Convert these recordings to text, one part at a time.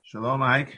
Shalom, Mike.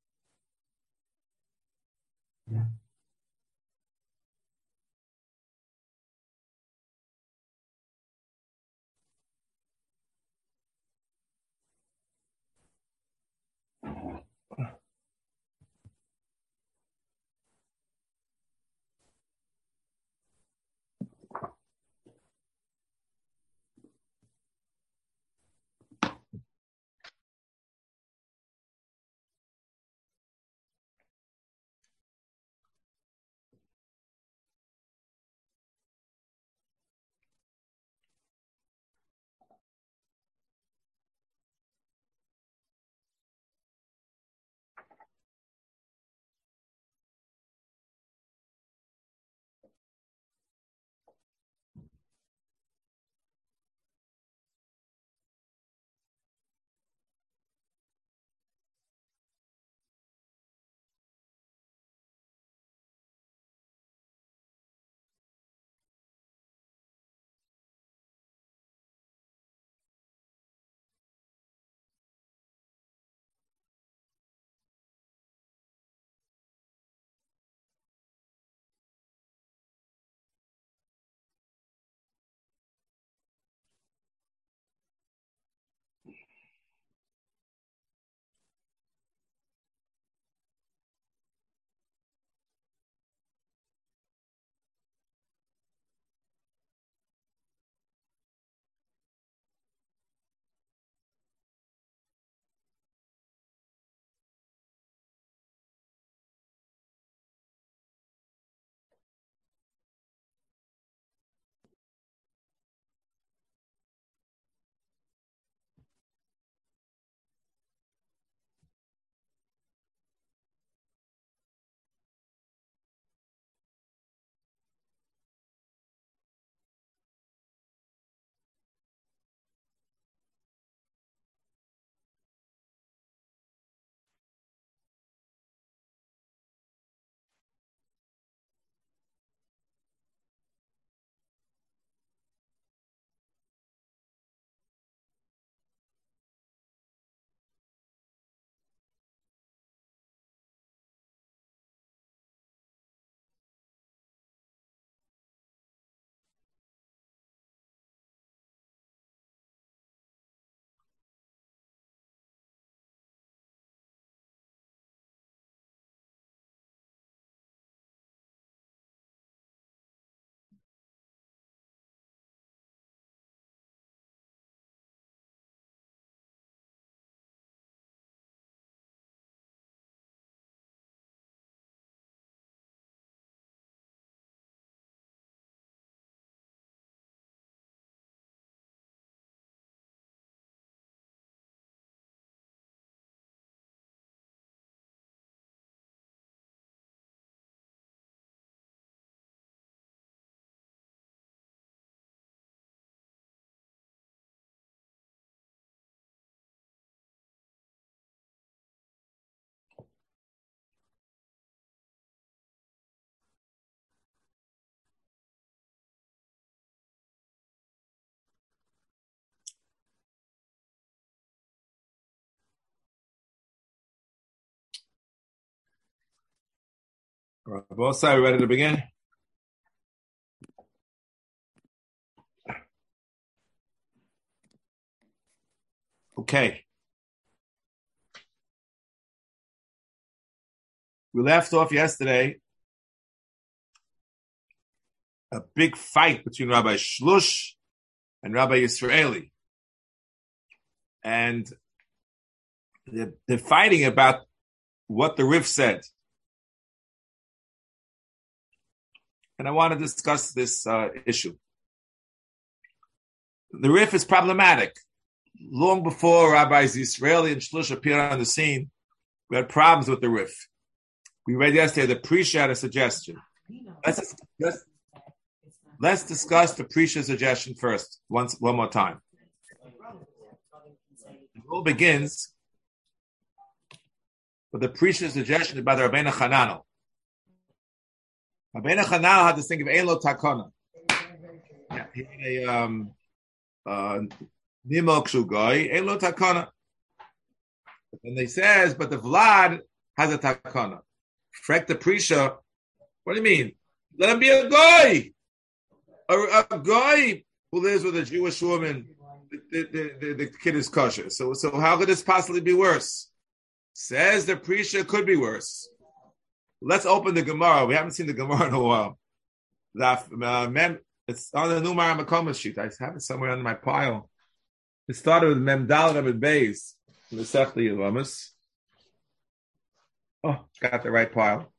Both sides ready to begin? Okay. We left off yesterday a big fight between Rabbi Shlush and Rabbi Yisraeli. And they're fighting about what the Rif said. And I want to discuss this issue. The Rif is problematic. Long before Rabbis Yisraeli and Shlush appeared on the scene, we had problems with the Rif. We read yesterday the Prisha had a suggestion. Let's discuss the Prisha suggestion first, one more time. It all begins with the Prisha suggestion by the Rabbeinu Chananel. Rabbeinu Chananel had this thing of Ein Lo Takana. He had a Nimok Shugai, Ein Lo Takana. And they says, but the Vlad has a takana. Frek the Prisha, what do you mean? Let him be a guy. A guy who lives with a Jewish woman, the kid is kosher. So how could this possibly be worse? Says the Prisha could be worse. Let's open the Gemara. We haven't seen the Gemara in a while. It's on the Numar Makoma sheet. I have it somewhere on my pile. It started with Mem Dal Rabbi Beis in the Sechta Yelamis. Oh, got the right pile.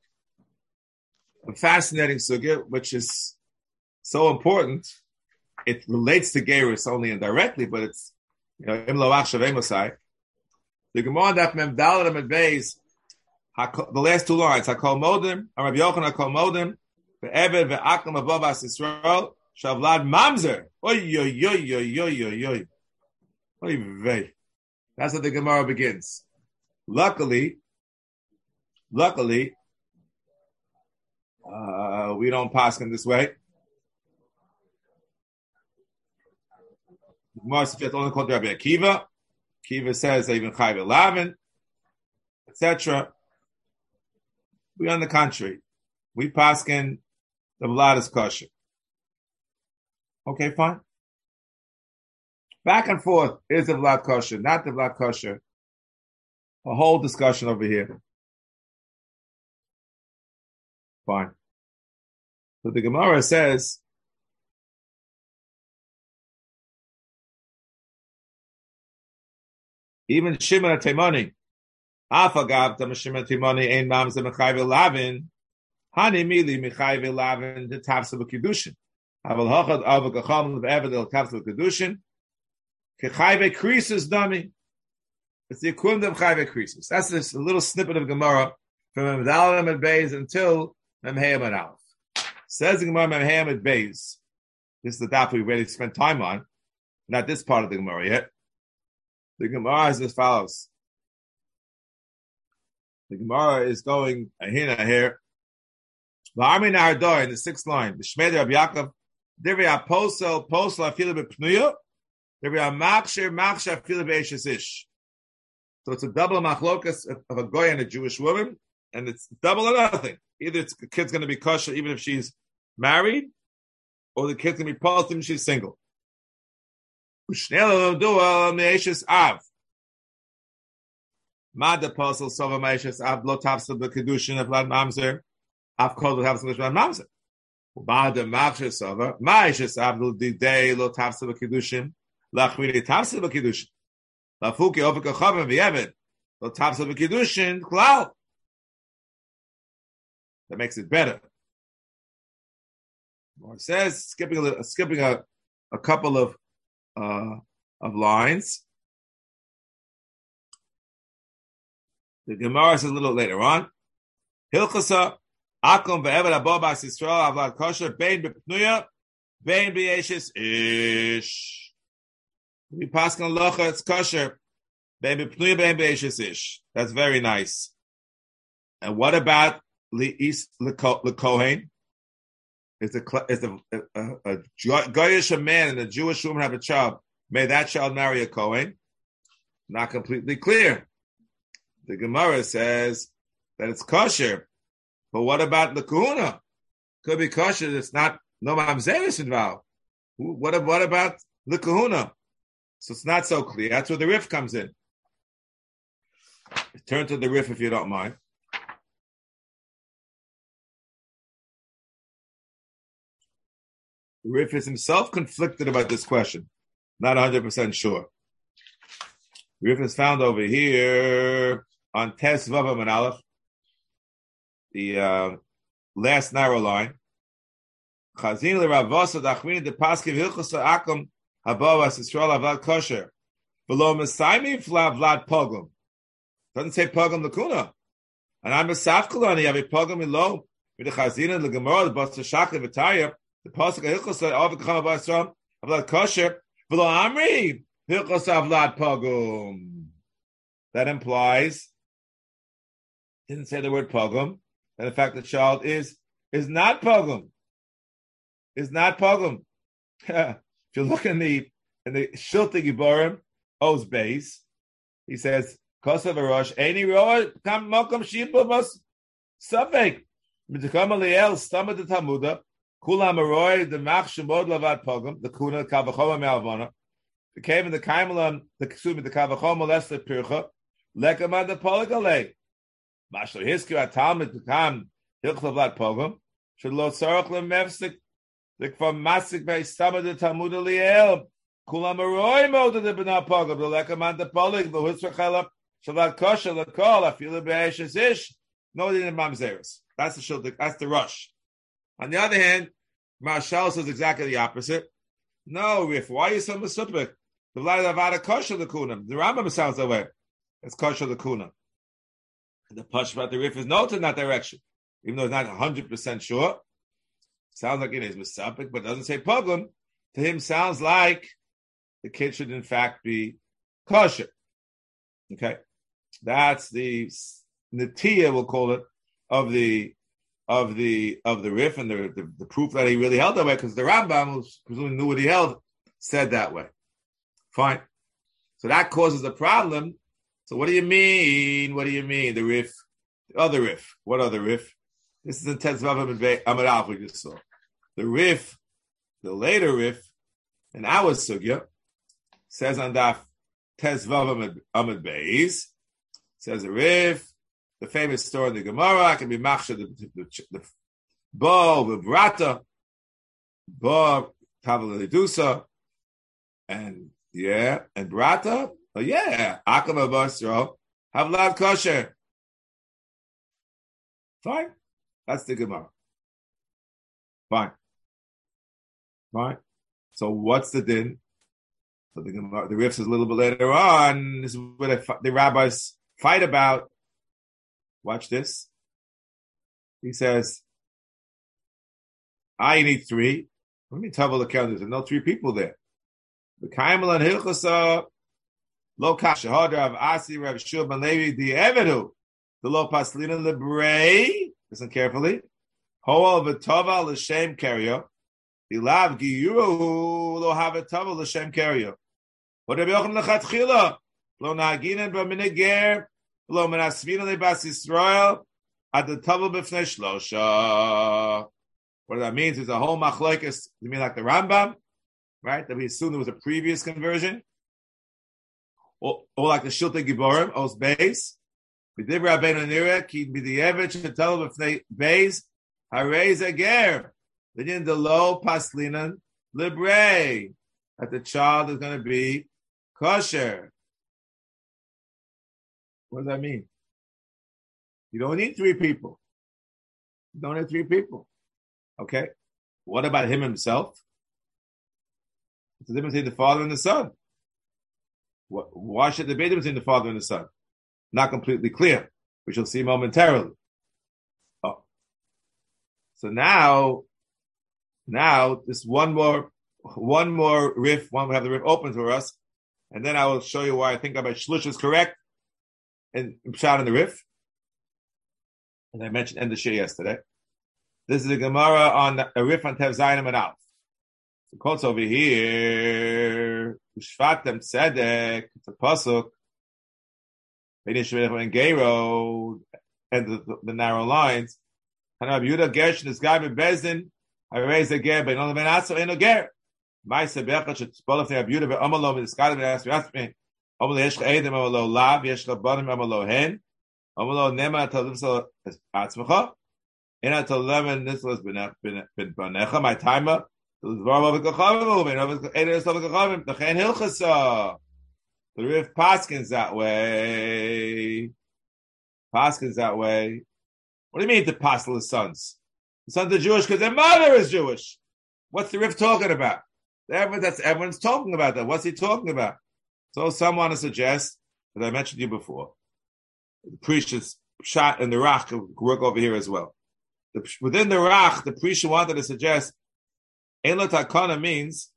A fascinating sugya, which is so important. It relates to Gerus only indirectly, but it's Im Loach Shavei Mosai. The Gemara Daf Mem Dal Rabbi Beis. The last two lines, Hakol Modim, Rabbi Yochanan Hakol Modim, Ve'eved ve'akam abovas Yisrael, Shavlad Mamzer. Oy, oy, oy, oy, oy, oy, oy. Oy, vey. That's how the Gemara begins. Luckily, we don't pass in this way. The Gemara suggests only called Rabbi Akiva. Akiva says even Chayv 11, etc. We on the contrary. We paskin the vlad is kosher. Okay, fine. Back and forth. Is the vlad kosher? Not the vlad kosher? A whole discussion over here. Fine. So the Gemara says, even Shimon HaTeimoni, Afagav Shimon HaTeimoni ein mamzer mechayv lavin, hani mili mechayv lavin the tafsa b'kedushin. Aval hachad avagacham le'eved el tafsa b'kedushin. Kechayve krisis dami. It's the equivalent of chayve krisis. That's just a little snippet of Gemara from Memdalim and Beis until Memheim and Aleph. Says the Gemara Memheim and Beis. This is the daf we already spent time on. Not this part of the Gemara yet. The Gemara is as follows. The Gemara is going ahina here. V'armi nahardor in the sixth line. The Shmei Rabbi Yaakov. Divrei aposel afilu b'pnuya. Divrei amachshir afilu b'eishes ish. So it's a double machlokas of a goy and a Jewish woman, and it's double or nothing. Either the kid's going to be kosher even if she's married, or the kid's going to be posted if she's single. Mad apostle sova ma'ishes av lo tafsel b'kedushin of lad mamzer av kol lo tafsel b'lad mamzer. Mad ma'achshes sova ma'ishes av lo didei lo tafsel b'kedushin lachmini tafsel b'kedushin lafuki ofik achavim v'yevet lo tafsel b'kedushin klal. That makes it better. Or it says skipping a couple of lines. The Gemara says a little later on. Hilchasa akum ve'eved abobas Yisrael avlad kosher bein b'pnuya bein b'yeshes ish. We pass on locha it's kosher bein b'pnuya bein b'yeshes ish. That's very nice. And what about Kohen? Is a Goyish man and a Jewish woman have a child? May that child marry a Kohen? Not completely clear. The Gemara says that it's kosher, but what about the kahuna? Could be kosher. It's not no mamzeris involved. What about the kahuna? So it's not so clear. That's where the Rif comes in. Turn to the Rif if you don't mind. The Rif is himself conflicted about this question. Not 100% sure. Rif is found over here on Tes Vavam and Aleph, the last narrow line. Chazin leRavosa dachmini de paskiv hilchos akum habavas Yisrael avad kosher below Mesaimi vlad pogum. Doesn't say pogum lakuna. And I'm a safkulani have a pogum in low with the Chazin and the Gemara the Bas Shachar v'Tayah the pasuk hilchos avik chama b'Yisrael avad kosher below Amri hilchos vlad pogum. That implies. Didn't say the word pogum, and the fact the child is not pogum. Is not pogum. If you look in the Shiltei Giborim, Oz base, he says Kosav Rosh, Any Roa, Kam Mokum Shipa Bas Safek. Mitzukam Aliel, Stomach the Talmuda, Kulam Aroi, the Mach Shemod Lavad Pogum, the Kuna Kavachoma Malvona, the cave in the Kaimalam, the Ksumi, the Kavachoma Leslie Pircha, Lekamad the Poligale. Mashal Hiski at Talmud to come, Hilchlavat Pogum, should Lo Sarach Lemevsik, the from Masik by Stomach the Talmud Aliel, Kulam Aroi Moda the Bena Pogum, the Lekamad the Polig, the Hutzrachalap, Shavat Kosher, the Kol, I feel the Be'eshes Ish, no, in Mamzeris. That's the shul. That's the rush. On the other hand, Marshall says exactly the opposite. No, Rif, why are you so misupik? The light of Avada kosher the kuna. The Rambam sounds that way. It's kosher the kuna. The push about the Rif is noted in that direction, even though it's not 100% sure. Sounds like it is misupik, but doesn't say pogum. To him, sounds like the kid should in fact be kosher. Okay, that's the Natiya, we'll call it, of the Rif and the proof that he really held that way, because the Rambam, who presumably knew what he held, said that way. Fine. So that causes a problem. So what do you mean? What do you mean? The Rif, the other Rif. What other Rif? This is in Tezvav Amud Aleph we just saw. The Rif, the later Rif, in our sugya, says on Daf Tezvav Amud Beis, says a Rif. The famous story in the Gemara can be machshir the bo vibrata, bo tavalidusa, and brata. Oh yeah, akama basro havlav kosher. Fine, that's the Gemara. Fine. So what's the din? So the Gemara, the Rif says a little bit later on. This is what the rabbis fight about. Watch this. He says, I need three. Let me tell the count. There's no three people there. The Kaimal and Hilchasa, Lo Kashahadra of Asi, Rav Shub, and Levi, the Evedu, the Lo Paslina Libre, listen carefully. Hoal Vitova, L'Shem Kario, the Lav Giyuru, Lo Havitova, L'Shem Kario. What Rabbi Yochanan Lechatchila, Lo Naginan, Baminiger, Lo menasvina lebas Yisrael at the table b'fnei shlosha. What that means is a whole machlokes. You mean like the Rambam, right? That we assume there was a previous conversion, or like the Shiltei Giborim, Os Beis. We did Rabbeinu Nira ki b'di'evit at table b'fnei Beis harei zeger. Then in the low paslinan libre that the child is going to be kosher. What does that mean? You don't need three people. You don't need three people. Okay? What about him himself? It's the difference between the father and the son. Why should there be a difference between the father and the son? Not completely clear. We shall see momentarily. Oh. So now this one more riff, we have the riff open for us, and then I will show you why I think about Shlush is correct. And Pshat in the Rif, and I mentioned End of Shir yesterday. This is a Gemara on a Rif on Tev Zayin and Alf. The quotes over here, Ushvatem Tzedek, it's a pasuk. Finish in Gay Road, and the narrow lines. And Rabbi Yehuda Gershon is guy with Bezdin. I raise a ger, but no ben aso eno ger. My sebechot should spell if Rabbi Yehuda be amalom in the sky and ask me. Amalo yesh edem amalo lav yesh banim amalo hen amalo nema talivsa atzmacha ina talaven nislas ben banecha my timer the varva v'kachavim ben edem nislas v'kachavim the chen hilchasa the Rif Paskins that way. What do you mean the pastel sons? The sons are Jewish because their mother is Jewish. What's the Rif talking about? Everyone's talking about that. What's he talking about? So some want to suggest, as I mentioned to you before, the priest is shot in the Rach work over here as well. Within the Rach, the priest wanted to suggest Ein Lo Takana means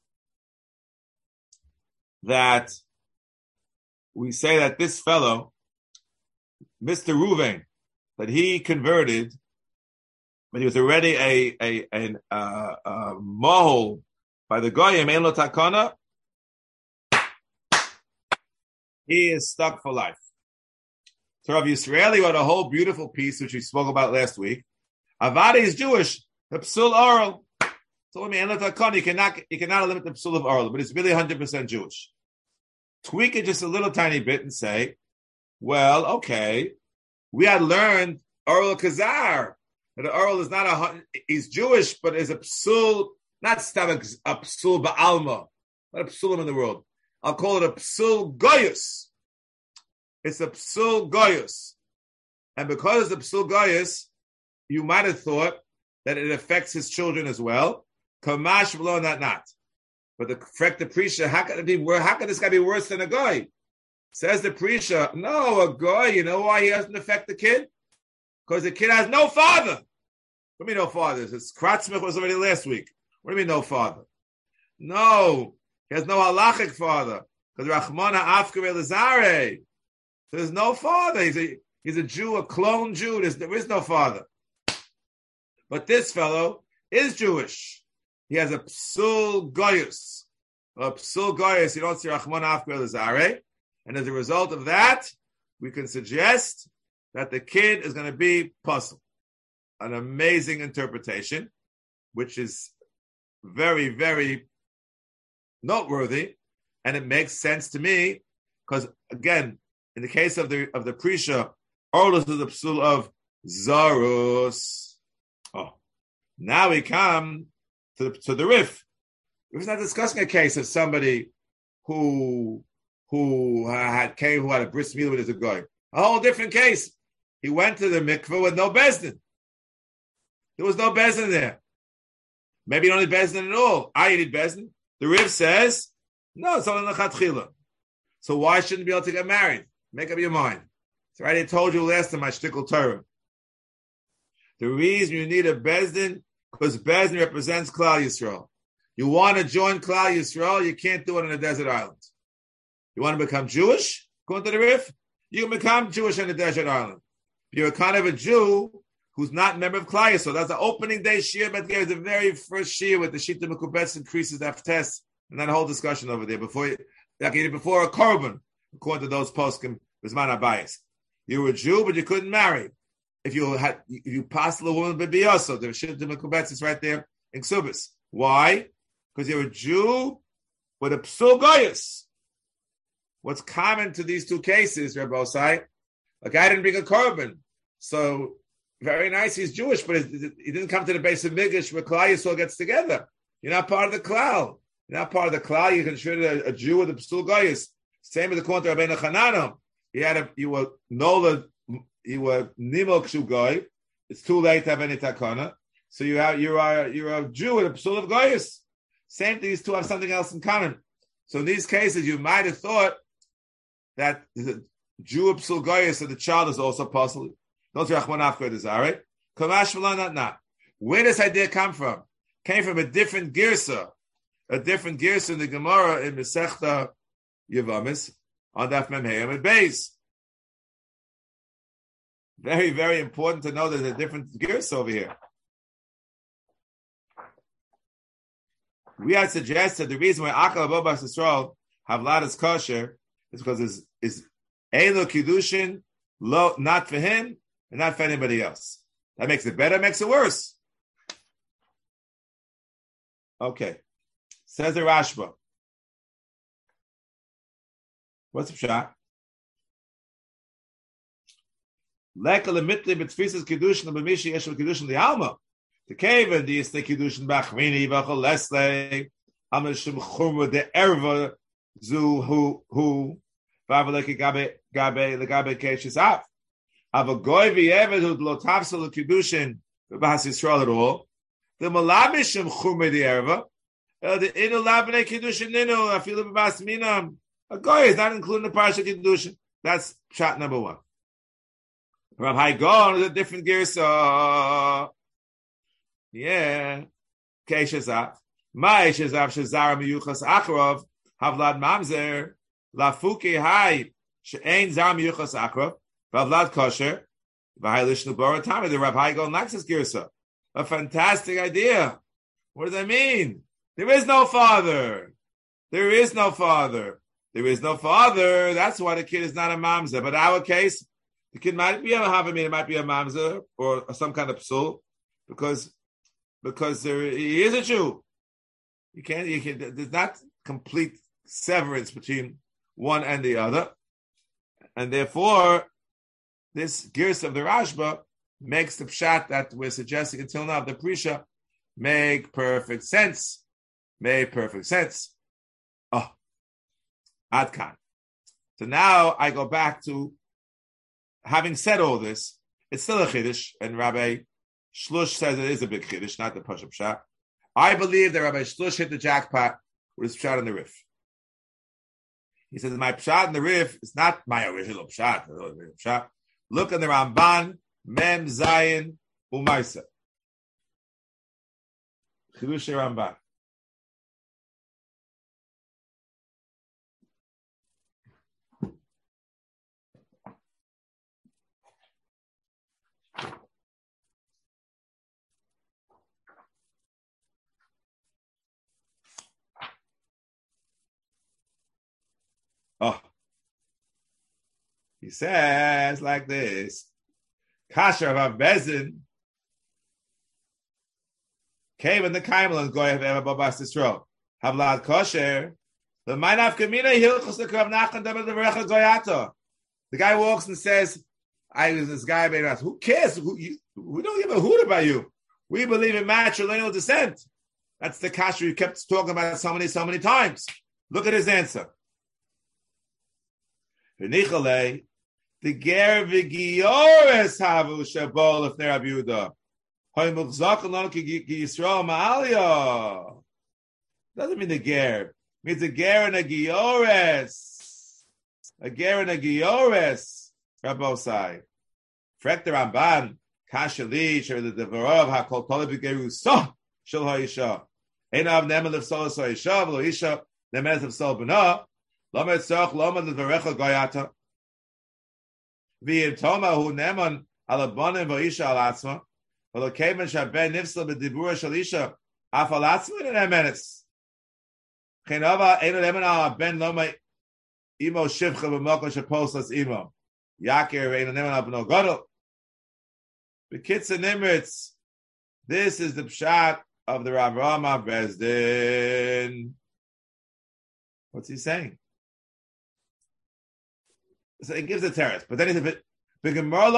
that we say that this fellow, Mr. Ruvain, that he converted, but he was already a mohol by the Goyim, Ein Lo Takana. He is stuck for life. So Rav Yisraeli wrote a whole beautiful piece, which we spoke about last week. Avadi is Jewish, the Psul Oral. So let me end you cannot limit the Psul of Oral, but it's really 100% Jewish. Tweak it just a little tiny bit and say, well, okay, we had learned Oral Kazar. But the Oral is not he's Jewish, but is a Psul, not stomach, a Psul Ba'alma, not a Psulim in the world. I'll call it a Psul Goyus. It's a Psul Goyus. And because it's a Psul Goyus, you might have thought that it affects his children as well. Kamash below not. But the Prisha, how can this guy be worse than a guy? Says the Prisha, no, a guy, you know why he doesn't affect the kid? Because the kid has no father. What do you mean no father? His Kratzmich was already last week. What do you mean no father? No, he has no halachic father. Because Rachmana Afkar Elazare. There's no father. He's a Jew, a clone Jew. There is no father. But this fellow is Jewish. He has a Psul Goyus. A Psul Goyus, you don't see Rachmana Afkar Elazare. And as a result of that, we can suggest that the kid is going to be puzzled. An amazing interpretation, which is very, very noteworthy, and it makes sense to me because, again, in the case of the Prisha, Orlus is the psul of Zarus. Oh, now we come to the Rif. We're not discussing a case of somebody who had a bris milah with a guy. A whole different case. He went to the mikveh with no bezdin. There was no bezdin there. Maybe you don't need bezdin at all. I need bezdin. The Riv says, no, it's only lechatchila. So why shouldn't you be able to get married? Make up your mind. So I told you last time I shtickle Torah. The reason you need a bezdin, because bezdin represents Klal Yisrael. You want to join Klal Yisrael, you can't do it on a desert island. You want to become Jewish, according to the Rif? You can become Jewish on a desert island. You're a kind of a Jew who's not a member of Klal Yisrael. That's the opening day Shir Bet Ger, the very first Shir with the Shita Mekubetz increases Aftes, and that whole discussion over there before a korban, according to those poskim, Bisman Abayis. You were a Jew, but you couldn't marry. If you passed a woman b'biyoso, the Shita Mekubetz is right there in Ksubis. Why? Because you're a Jew with a Psul Goyus. What's common to these two cases, Rebbe Osai? A guy didn't bring a korban, so very nice. He's Jewish, but he didn't come to the base of Midrash where Klal Yisrael gets together. You're not part of the Klal. You're not part of the Klal. You're considered a Jew with a Psul Goyus. Same with the Kontra Rabbeinu Chananah. You were Nimel Kshu Goy. It's too late to have any takana. So you're a Jew with a Psul of Goyus. Same thing. These two have something else in common. So in these cases, you might have thought that the Jew of Psul Goyus and the child is also possible. Not Rachman Afkar Desare. Kamash V'lan not. Where does this idea come from? Came from a different girsa in the Gemara in Masechta Yevamis on Daf Mem Hey Amud Beis. Very, very important to know there's a different girsa over here. We had suggested the reason why Akal Abobas Yisrael have Ladas kosher is because is Elo Kiddushin, not for him and not for anybody else. That makes it better, makes it worse. Okay. Says the Rashba. What's the shot? Leka lemitli betfisas Kiddushin b'mishi yeshel Kiddushin li'alma. The cave and the Yisne Kiddushin b'achrini v'achol lesle amashim chumra de erva zu hu v'avaleki gabe legabe keshes af. Avagoy v'yevet hu lo tafsel Kiddushin b'bahas Yisrael at all. The malabishim chumra de erva the inu labne Kiddushin ninu afilu b'bas minam. A goy is not including the parsha Kiddushin. That's shot number one. Rav Hai Gaon is a different girsa. Yeah. Keishazaf. My Shazaf Shazara Miyuchas Achrov. Havlad Mamzer. Lafuki Hai. She'ain Zar Miyuchas Achrov. Havlad Kosher. V'hai Lishnu Boratami. The Rav Hai Gaon likes his girsa. A fantastic idea. What does that mean? There is no father. There is no father. There is no father. That's why the kid is not a mamzer. But our case, The kid might be a Havamina, it might be a Mamzer or some kind of psul, because he is a Jew. You can't. There's not complete severance between one and the other, and therefore, this Girs of the Rashba makes the pshat that we're suggesting until now, the Prisha, make perfect sense. Oh, Adkan. So now I go back to, having said all this, it's still a Chiddush, and Rabbi Shlush says it is a big Chiddush, not the Pashup Pshat. I believe that Rabbi Shlush hit the jackpot with his Pshat in the Rif. He says, my Pshat in the Rif is not my original Pshat. Look in the Ramban, Mem Zayin Umaisa. Chiddush Ramban. Oh, he says like this: Kasher of Bezin came in the Kaimel and Goy of Babas Yisrael. Havlad Kosher. The Mainaf Kamina Hilchos the Krav Nachman David the Recha Goyato. The guy walks and says, "I was this guy made us. Who cares? We don't give a hoot about you. We believe in matrilineal descent." That's the Kasher you kept talking about so many times. Look at his answer. The ger v'giores havu shabol if they're abuda. Doesn't mean the ger. It means a ger and a giores. A ger and a giores. Rabbosai. Frek the Ramban. Kashali sher the devarov hakol tole b'geru so shel ha'isha. Ein av nemen of sol ha'isha v'lo isha nemen of sol b'na. Lama tzach lama l'varecha goyata. V'im toma hu neman alabonim v'isha alatzma. V'lo kemen shaben nifsel b'dibura shal isha af alatzma in emenes. Chenava einu neman ala ben loma imo shivcha v'moko shapos imo. Yakir einu neman ala b'no godel. B'kitza nimritz. This is the pshat of the Rav Rama Bezdin. What's he saying? So it gives a terrace, but then it's a bit. This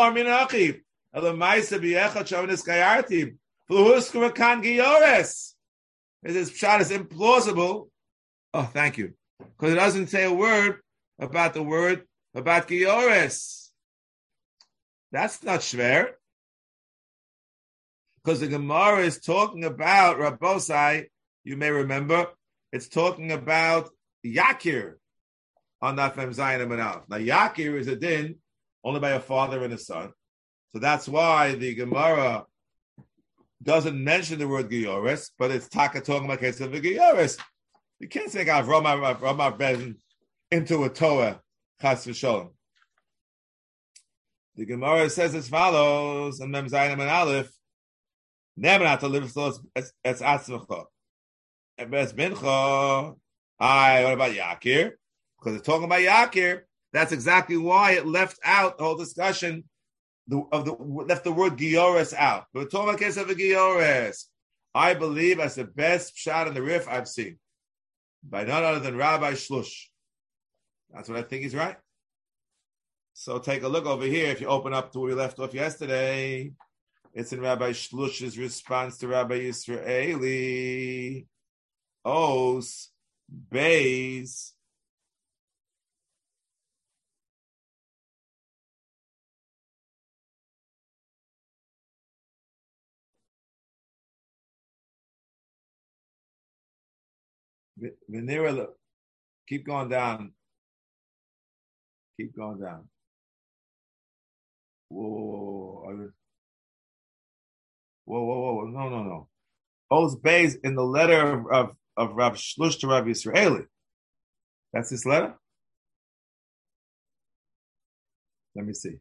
pshat is implausible. Oh, thank you, because it doesn't say a word about Giores. That's not shver, because the Gemara is talking about Rabbosai. You may remember it's talking about Yakir. On that Fem Zayin and Manal. Now Yakir is a din only by a father and a son. So that's why the Gemara doesn't mention the word Giores, but it's Taka talking about case of the Giores. You can't say Rama Ben into a Torah, Chas v'sholem. The Gemara says as follows, and Mem Zayin and Aleph, never not to live so it's Atzvacha. And Bes Bincha, what about Yakir? Because it's talking about Yakir, that's exactly why it left out the whole discussion left the word Giores out. But we're talking about case of a Giores. I believe that's the best pshat in the Rif I've seen. By none other than Rabbi Shlush. That's what I think he's right. So take a look over here. If you open up to where we left off yesterday, it's in Rabbi Shlush's response to Rabbi Yisraeli. Os, Beis, Venera, keep going down. Keep going down. Whoa. No. Oz Beis in the letter of Rav Shlush to Rav Yisraeli. That's this letter? Let me see.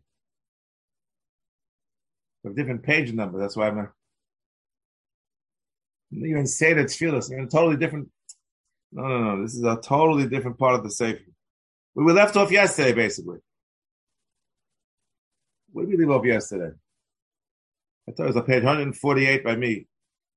A different page number. That's why I'm not. You even say that tefillah. You're in a totally different. No. This is a totally different part of the Sefer. We were left off yesterday, basically. Where did we leave off yesterday? I thought it was on page 148 by me.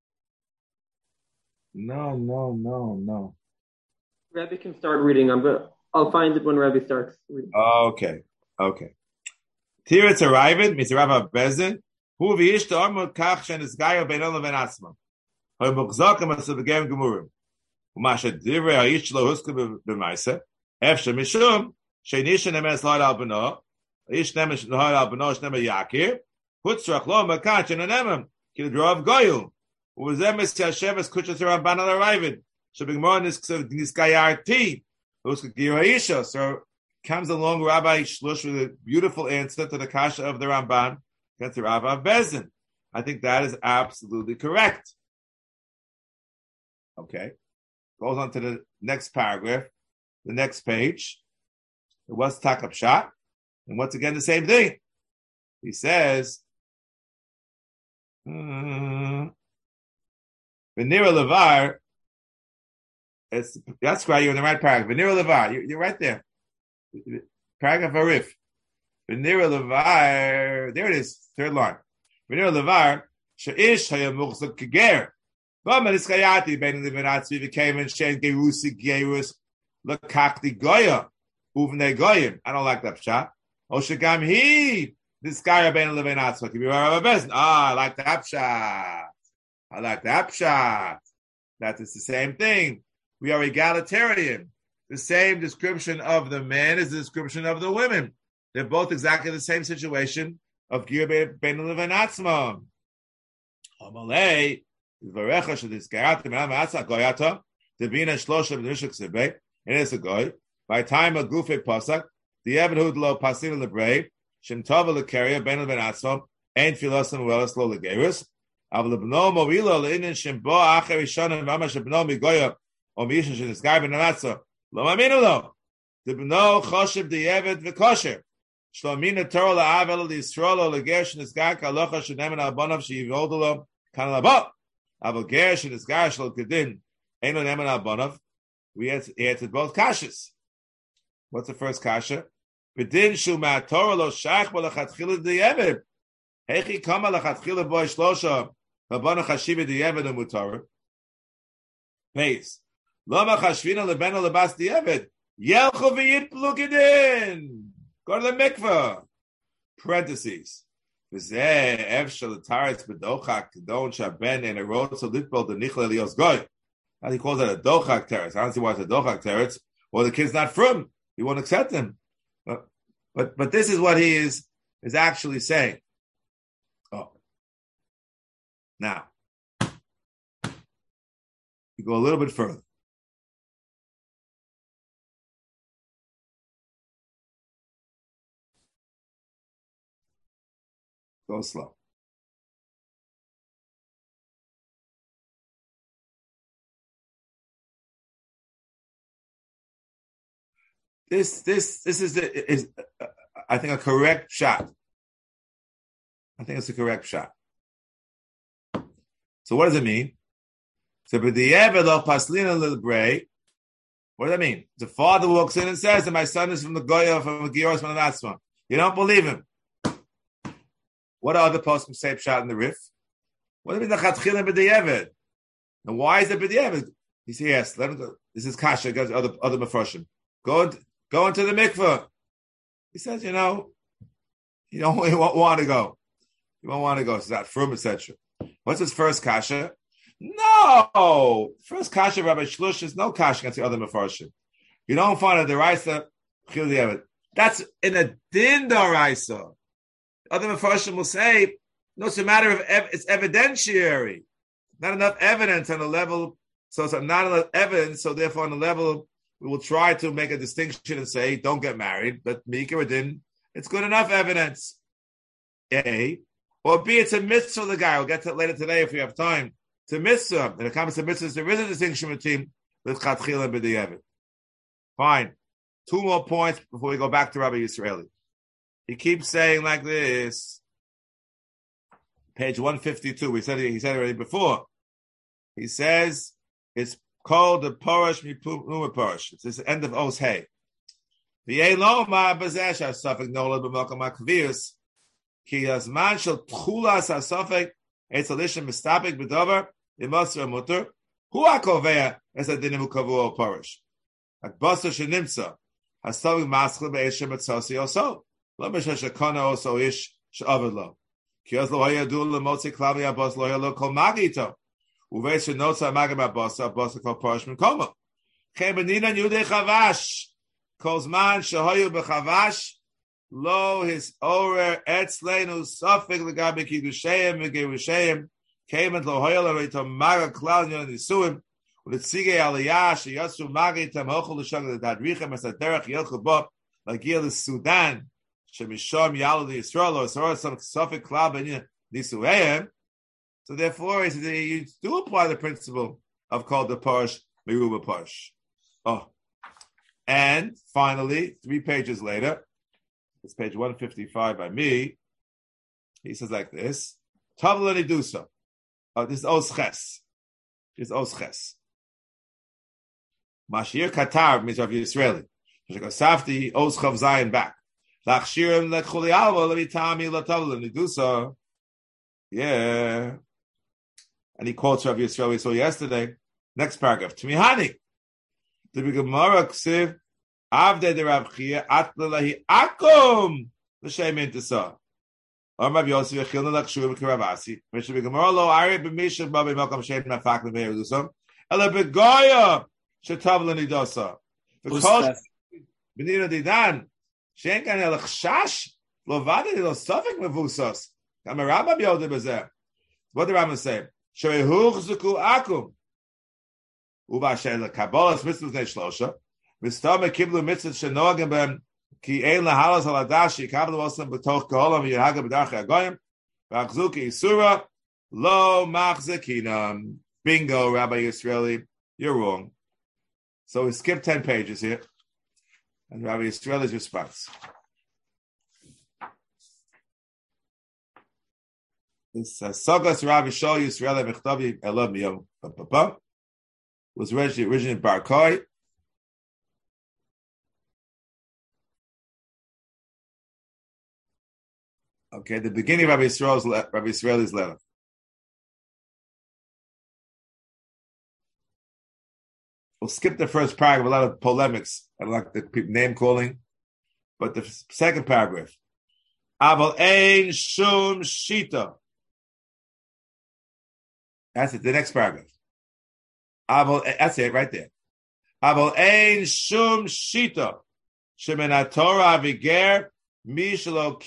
No. Rabbi can start reading. I'll find it when Rabbi starts reading. Okay. Tiritz arriving, Mr. Rabbi Bezin, who v'yish ta'amud kach shen isgayo beino leben atzma. Hoy muchzakim asu v'gem gemurim. U'masha divrei ha'ish lo huska b'maisa, efshe mishum, she'nisha nemes lahad al b'no, ha'ish nemes lahad al b'no, shnemes yakir, hutzrach lo makach en anemim, ki l'drov goyu. U'v'zem es yasheves kuchas Rabban al arriving. Shebigmor niskayarti, huska gir ha'isha. So, comes along Rabbi Shlush with a beautiful answer to the kasha of the Ramban against the Rabbi Bezin. I think that is absolutely correct. Okay. Goes on to the next paragraph, the next page. It was Takab Shot. And once again, the same thing. He says, Venira Levar, that's right, you're in the right paragraph. Venira Levar, you're right there. Paragraph Arif. Venira Levar, there it is, third line. Venira Levar, Sha'ish Hayamuchzak Keger. Vama Niskayati, Ben Libanatzi, became in Shen Gerusi Gerus, Lakakti Goya, Uvne Goyim. I don't like that shot. Oshagam he, this guy Ben Libanatzi, can be Rabbi Bezin. I like that shot. That is the same thing. We are egalitarian. The same description of the men is the description of the women. They're both exactly the same situation of Gir Ben Levan Atzma. Amalei, Varecha Shadiskarata Menam Goyata, Devina Shlosha B'Nishuk Sebe, and it's a goy. By time of Gufe Pasak, the Evan Lo Pasina Lebrei, Shem Tova Lekeria Ben Levan Atzma, Ein Philosopher Welas Lo Legerus, Avlebno Movilo Leinin Shem Bo Acher Rishon and Mamash Bno Migoya, or Misha Shadiskar Ben Atzma. Lo maminu lo. Dibno choshev di'evet v'kosher. Shlomina Torah la'avel l'Yisrael o l'ger shenizgar k'alocha shenemen al-bonav sheyivoldu lo kan l'abo. Aval ger shenizgar shlo kedin ein lo nemen al-bonav. We answered both kashas. What's the first kasha? B'din shu ma'atorah lo shach bo l'chatchila di'evet. Hechi kama l'chatchila boi shlosha v'bonav chashiva di'evet u'mutorah. Base. Lama chashvina lebena lebas di'evet. Yelchu v'yitplu kedin. Go to the mikveh. Parentheses. V'zeh efshel l'taretz b'dochak kedon shaben and a road so litbol d'nichla lios goy. How he calls that a dochak teretz. I don't see why it's a dochak teretz. Or the kid's not from. He won't accept him. But this is what he is actually saying. Oh. Now. You go a little bit further. Go slow. This is I think a correct shot. I think it's a correct shot. So what does it mean? So what does that mean? The father walks in and says that my son is from the Goya, from the Gioros, from the Natsma. You don't believe him. What are other poskim say pshat in the Rif? What do you mean the chatchila b'di'evet? And why is it b'di'evet? He says, yes, let him go. This is kasha, goes other mefroshim. Go into the mikveh. He says, you won't want to go. You won't want to go. It's not from, etc. What's his first kasha? No! First kasha, Rabbi Shlush, is no kasha against the other mefroshim. You don't find a deraisa chil b'di'evet. That's in a din deraisa. Other Mepharshim will say, no, it's a matter of, it's evidentiary. Not enough evidence on the level, so it's not enough evidence, so therefore on the level, we will try to make a distinction and say, don't get married, but Mika or Din, it's good enough evidence. A, or B, it's a mitzvah the guy, we'll get to it later today if we have time. It's a mitzvah. And it comes to mitzvahs, there is a distinction between L'chatchila and B'di'evet. Fine. 2 more points before we go back to Rabbi Yisraeli. He keeps saying like this. Page 152. He said it already before. He says it's called the Porosh Mipuma Porosh. It's the end of Os Hey. The Eloma Bazesh suffix Nola B'Malkam Akvius. Ki Yazman shel Tchulas HaSofek Eitz Alishim Mistapik B'Dover Imosra Mutter Hu HaKovea Es Adinim Ukavu Parish. Akbasa Shenimtza HaSofek Maschel Be'eshem Etzasi Oso Lo Misha Shekona Oso Ish She'avid Lo Ki Oz Lo Hayadu Lemotzi Klavi Abbas Lo Hayalo Kol Magito Uveis Shenotza Magim Abbasa Abbasa Kol Parish Minkomo Chen Benina Yudei Chavash Kol Zman Shehoyu B'Chavash Lo his orer etzleinu safik legabe kiddusheim v'gerusheim kemet lo hoyel areito maga klal yon nisuim u'letzige aliyah sheyatsu maga itam hochel l'shag l'dadrichem as aderech yelchu bo l'gil l'Sudan shemishom yalu l'Yisrael or sorah some safik klal ben nisuim. So therefore, he says you do apply the principle of called the Parsh Meruba Parsh. Oh, and finally, 3 pages later. It's page 155 by me. He says like this. Tavla Nidusa. Oh, this is Osches. This is Osches. Mashir Katar means Rav Yisraeli. Safti Oschav Zayin back. Lachshirim lechuli alva levitami latavla Nidusa. Yeah. And he quotes Rav Yisraeli we saw yesterday. Next paragraph. Tmihani. The Gemara Ksiv. Avde de Rav Chia Atlalahi Akum l'shem intisa. Rav Yosef Yechilna l'kshurim k'Ravasi. Mishnah b'Gemara lo Ari b'Mishnah b'Mei Malkam Shem Nafak l'Meir Lusam. Ela b'Goya shetav l'Nidosa. Because Benina Didan she'en kan el chashash lo vade lo sofik mevusas. Kam Rabbi Yodeh b'zeh. What did Rambam say? She'ehuch zuku Akum. Uba she'el Kabbalas mitzvos nei shlosha. Mistama kiblu mitzvot shenogim b'hem ki ein lahalas aladashi kablu osam b'toch kolam v'yirhaga b'darchei agoyim v'achzu ki isura lo machzekinam. Bingo, Rabbi Yisraeli, you're wrong. So we skipped 10 pages here, and Rabbi Yisraeli's response. This Sagas Rabbi Shol Yisraeli Mechtavi Elav Miyom was originally in Barkoi. Okay, the beginning of Rabbi Yisrael's letter. We'll skip the first paragraph, a lot of polemics. I like the name calling. But the second paragraph. Aval ein shum shita. That's it, the next paragraph. That's it, right there. Aval ein shum shita. Shemen Torah aviger. There's no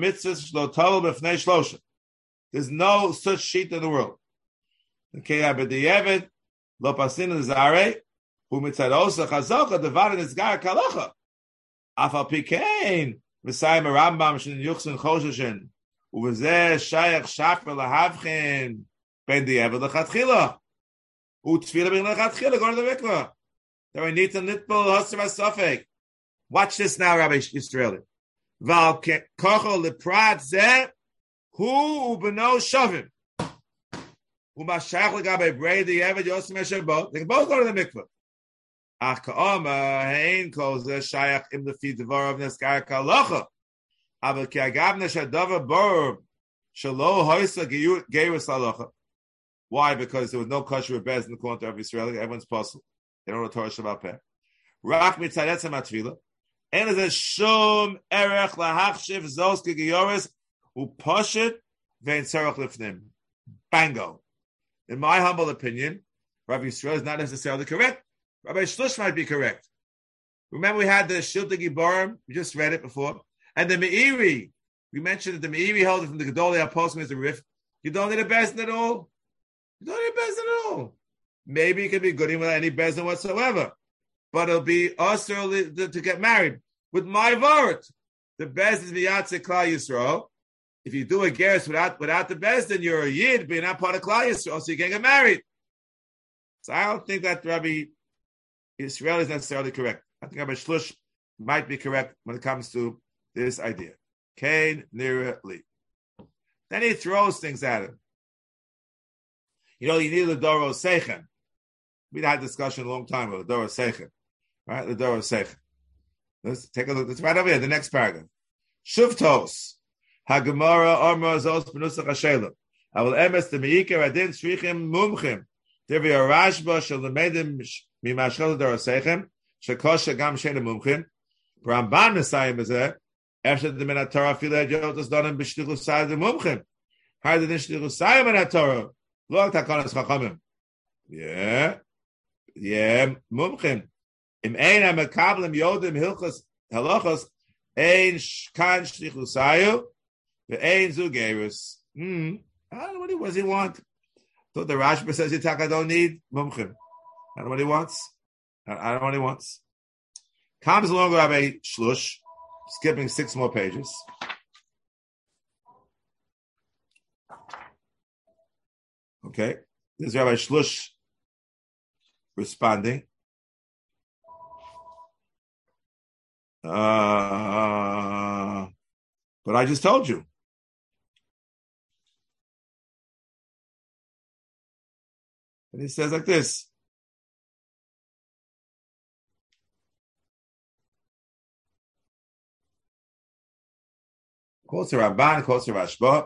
such sheet in the world. Okay, but the Yevid, lo pasin zare, who mitzad osa chazaka, devarin is gar kalacha. Afal pikein, v'sayim Rambam shen yuchsin chosheshin, uvezeh shayach shakber lahavchin, ben the Yevid lechatchila, u'tfila ben lechatchila, go to the mikvah. There we need to nitbol hosser v'sofek. Watch this now, Rabbi Yisraeli. Val kochol leprat zeh hu ubeno shavim umashach legabe brei the Eved Yosem Esher. They can both go to the mikvah. Ach ka'oma hein kol zeh shayach im lefi devar of neskar kalacha aval ki agavne shadavar bor shalo hoisa geirus halacha. Why? Because there was no kosher bez in the corner of Israel. Everyone's puzzled. They don't know Torah Shabbat Peh. Rak mitzaretzem atfila. And there's a shum erech lahachshiv zos gegiyoris uposhet vein serach lifnim. Bango. In my humble opinion, Rabbi Yisrael is not necessarily correct. Rabbi Shlush might be correct. Remember we had the Shilta Giborim, we just read it before, and the Meiri. We mentioned that the Meiri held it from the Gedolei HaPoskim as a riff. You don't need a bezin at all. You don't need a bezin at all. Maybe it could be good without any bezin whatsoever. But it'll be usher to get married. With my vort, the best is miyatze Klal Yisrael. If you do a gerus without the best, then you're a yid, but you're not part of Klal Yisrael, so you can't get married. So I don't think that Rabbi Yisrael is necessarily correct. I think Rabbi Shlush might be correct when it comes to this idea. Kain Nira Li. Then he throws things at him. You know, you need the Doro Seichen. We had a discussion a long time about the Doro Seichen. Right? The Doro Seichen. Let's take a look. It's right over here, the next paragraph. Shuvtos. Hagemara Amar Zos Benusach Hashela. I will emes the Meikar Adin Shrichim Mumchim. Devi Arashba shall lemedim mimashchel dorosechem shekosha gam shein mumchim. Ramban Messiah Bezeh after the minat Torah filed yotas donim b'shtichus sayim the mumchim. Harder than shtichus sayim minat Torah. Lo takonas chachamim. Yeah, mumchim. Im ein amekablim yodim hilchos halachos ein kan shtichus sayim ve'ein zugerus. I don't know what does he want. So the Rashba says Yitzhak, I don't need mumchim. I don't know what he wants. I don't know what he wants. Comes along Rabbi Shlush, skipping 6 more pages. Okay, this is Rabbi Shlush responding. But I just told you. And he says like this. Quotes the Ramban, quotes the Rashba.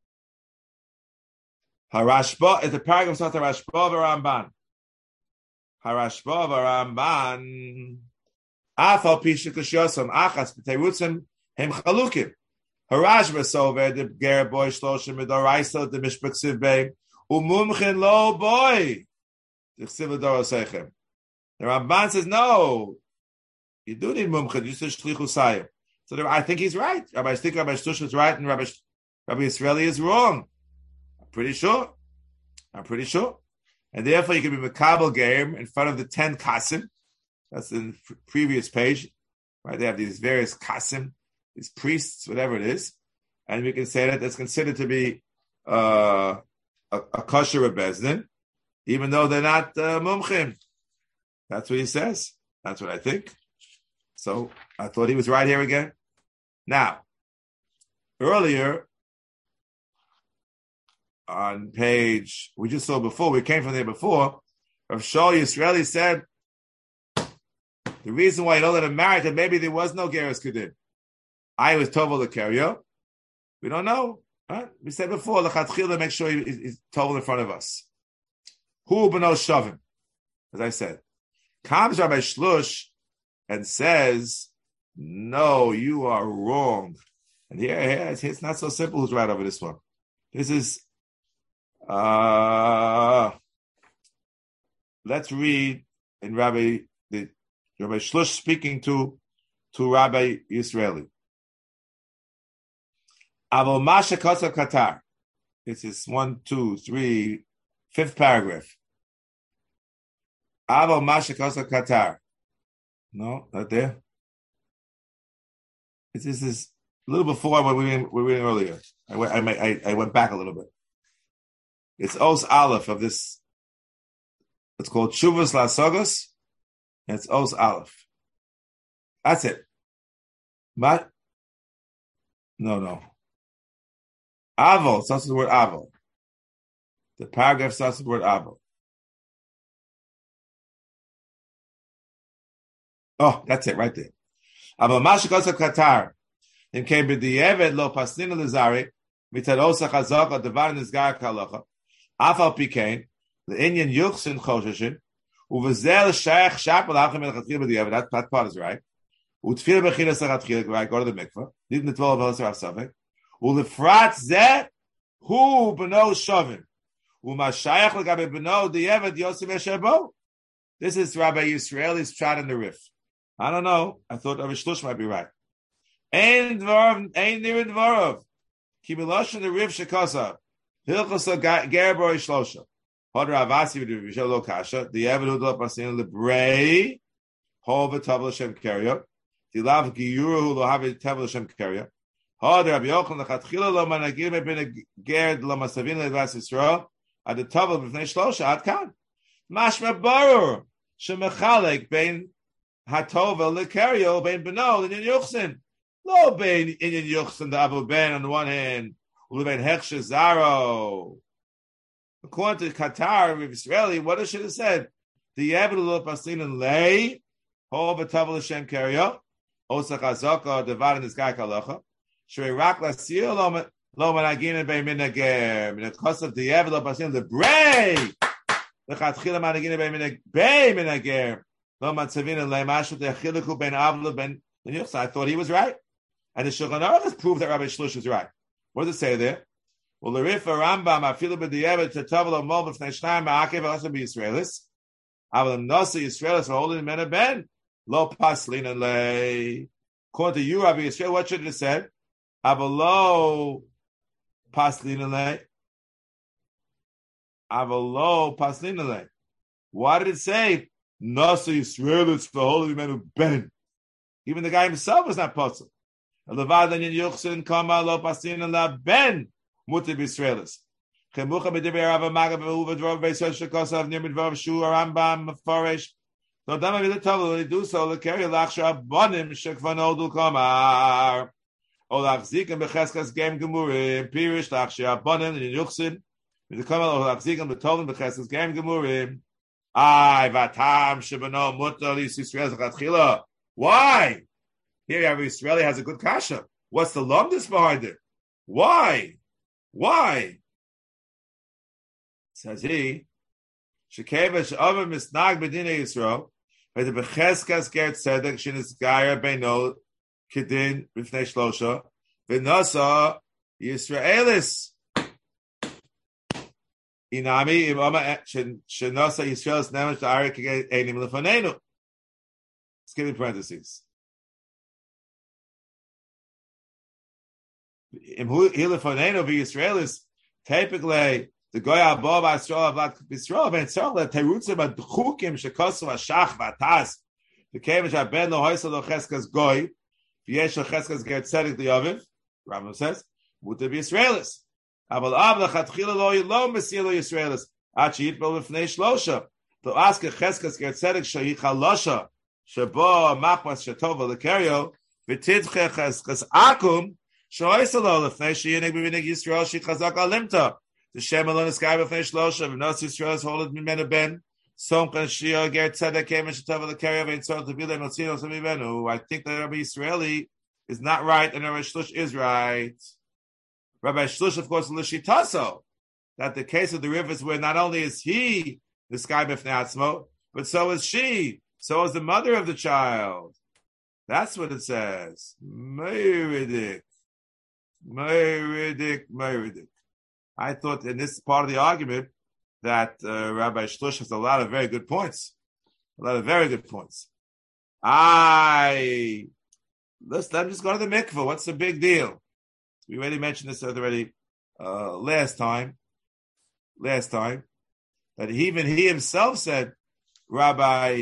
Harashba is the paragraph of the Rashba Ramban. Harashba Ramban. Afal pisha kushosam achas b'teirutzim hem chalukim. Harashba sover the ger boy shloshim midoraisa the mishpach sivbei. Umumchen lo boy. The Ramban says, no, you do need mumchen. You said shlichus sayim. So I think he's right. I think Rabbi Shlush is right and Rabbi Israeli is wrong. I'm pretty sure. And therefore you can be Mekabel game in front of the 10 Kasim. That's in the previous page. Right? They have these various Kasim, these priests, whatever it is. And we can say that that's considered to be a kosher bezdin, even though they're not mumchim. That's what he says. That's what I think. So I thought he was right here again. Now, earlier on page, we just saw before, we came from there before, Rav Shaul Yisraeli said, the reason why you don't let him marry, that maybe there was no Geras Kedin. I was Tovel Lekerio. We don't know. Right? We said before, L'chatchila, make sure he's Tovel in front of us. Hu b'no shavim, as I said. Comes Rabbi Shlush and says, no, you are wrong. And here it's not so simple who's right over this one. This is, let's read in Rabbi Shlush speaking to Rabbi Yisraeli. Avo Masha Kosa Qatar. This is 1, 2, 3, 5th paragraph. Avo Masha Kosa Qatar. No, not there. This is a little before what we were reading earlier. I went back a little bit. It's Os Aleph of this. It's called Shuvas Lasogos, and it's Os Aleph. That's it. But no. Avo starts with the word Avo. The paragraph starts with the word Avo. Oh, that's it, right there. Avo Mashikos Qatar. In came with the Eved lo Pasnina Lizari, Mitarosa Chazaka, the Van Nizgar Kalacha, Afal Pikain, the Indian Yuchsin Choshishin, Uvazel Shaykh Shapel Achim and Khatil with the Eved, that part is right. Utfil Bechina Saratchil, right, go to the mikvah, didn't the 12 of us have something. Ulifrat Zet, Hu Beno Shovin, Umashayach Lagabe Beno, the Eved Yosef Eshebo. This is Rabbi Yisraeli's shot in the riff. I don't know. I thought Rabbi Shlush might be right. Ein nir dvarov. Ki miloshin the riv shekasa. Hilchasa gerboy shlosha. Hod Ravasi v'Rishel lo kasha. The Eved lo pasin lebrei. Hol v'tav l'shem kerya. Tilav giyuru lo havi tav l'shem kerya. Hod Rabbi Yochanan lechatchila lo managir mebin gerd lo masavin le'vas Yisrael. Ad the tav b'fnei shlosha ad kan. Mashma barur shemechalek bein hatovel lekeryo bein beno l'nin yuchsin. Lo bein inyan yuchsin the avu ben on the one hand, ulebein hechshe zaro. According to Qatar of Israeli, what it should have said? The Eved lo pasin and lay ho v'tavel Hashem keryo osach hazaka devad in this guy kalacha Shreirak Lasir Lo Managin Bei Minager. Because of the Evil of Basim, the brave. The Chatchila Managin Bei Minager. Lo Matzavin and Leimashu, the Achiliku Ben Avla Ben Yuchsa. I thought he was right. And the Shulchan Aruch has proved that Rabbi Shlush was right. What does it say there? Well, the Rifa Rambam, Afilu B'Di'evet, Tetavel Mol B'Fnei Shnayim, Ma'akev also be Yisraelis. Aval Nasa Yisraelis, holding men of Ben. Lo Paslin and Lei. According to you, Rabbi Yisrael, what should it have said? Aval Lo Paslin and Lei. Aval Lo Paslin and Lei. Why did it say Nasa Yisraelis for holy men of Ben? Even the guy himself was not possible. Levad and Yuchsin Kama Lo Paslin and La Ben. Mutter B'Yisraelis. Chemucha b'divrei Rav Maga b'uva dvor b'Yisrael shekosav nir midvar Shu Rambam Mefarish. So Dama v'Letavol they do so l'keri l'achsha abonim shekvanodul kamar. O l'achzikim b'cheskas gem gemurim pirish l'achsha abonim l'nyuchsin v'dekamal o l'achzikim b'tovim b'cheskas gem gemurim. Ay vatam shebano mutter l'Yisrael zachatchila. Why? Here every Israeli has a good kasha. What's the longest behind it? Why? Says he, Shekevesh Omer Misnag Bedinei Yisrael, by the Becheskas Ger Tzedek Shinis Gaia Beino Kedin B'fnei Shlosha, V'Nasa Yisraelis. Inami Im Omer Shenasa Yisraelis Nemesh Ta'arik Einim Lefanenu. Let's give me parentheses. Im Hilefanenu V'Yisraelis, typically, the Goya above Yisrael Avlat Yisrael Ben Tzorle Terutzim Adchukim Shekosu Ashach Vatas the Kevish Aben Lo Hoysel Lo Cheskas Goy V'Yesh Lo Cheskas Ger Tzedek L'Yoviv Rambam says Muter B'Yisraelis Aval Av L'Chatchila Lo Mesir Lo Yisraelis Ad She'yitbol B'fnei Shlosha to ask a Cheskas Ger Tzedek Shehi Chalosha Shebo Machmas Shetova L'Kerio V'Tidche Cheskas Akum Shehoysel Lo L'fnei Sheyinig B'Vinig Yisrael She Chazak Alimta the Shem alone is Sky b'fnei Shlosha, v'nos Yisrael is holded mimenu ben. Somkan Shia Ger Tzedek came and Shetava l'Keria v'Yitzor to be there Motzinos mimenu. I think that Rabbi Yisraeli is not right and Rabbi Shlush is right. Rabbi Shlush, of course, l'shitaso that the case of the rivers where not only is he the Sky b'fnei Atzmo, but so is she, so is the mother of the child. That's what it says. Meiridik. I thought in this part of the argument that Rabbi Shlush has a lot of very good points. Let's just go to the mikveh. What's the big deal? We already mentioned this already last time. That even he himself said, Rabbi,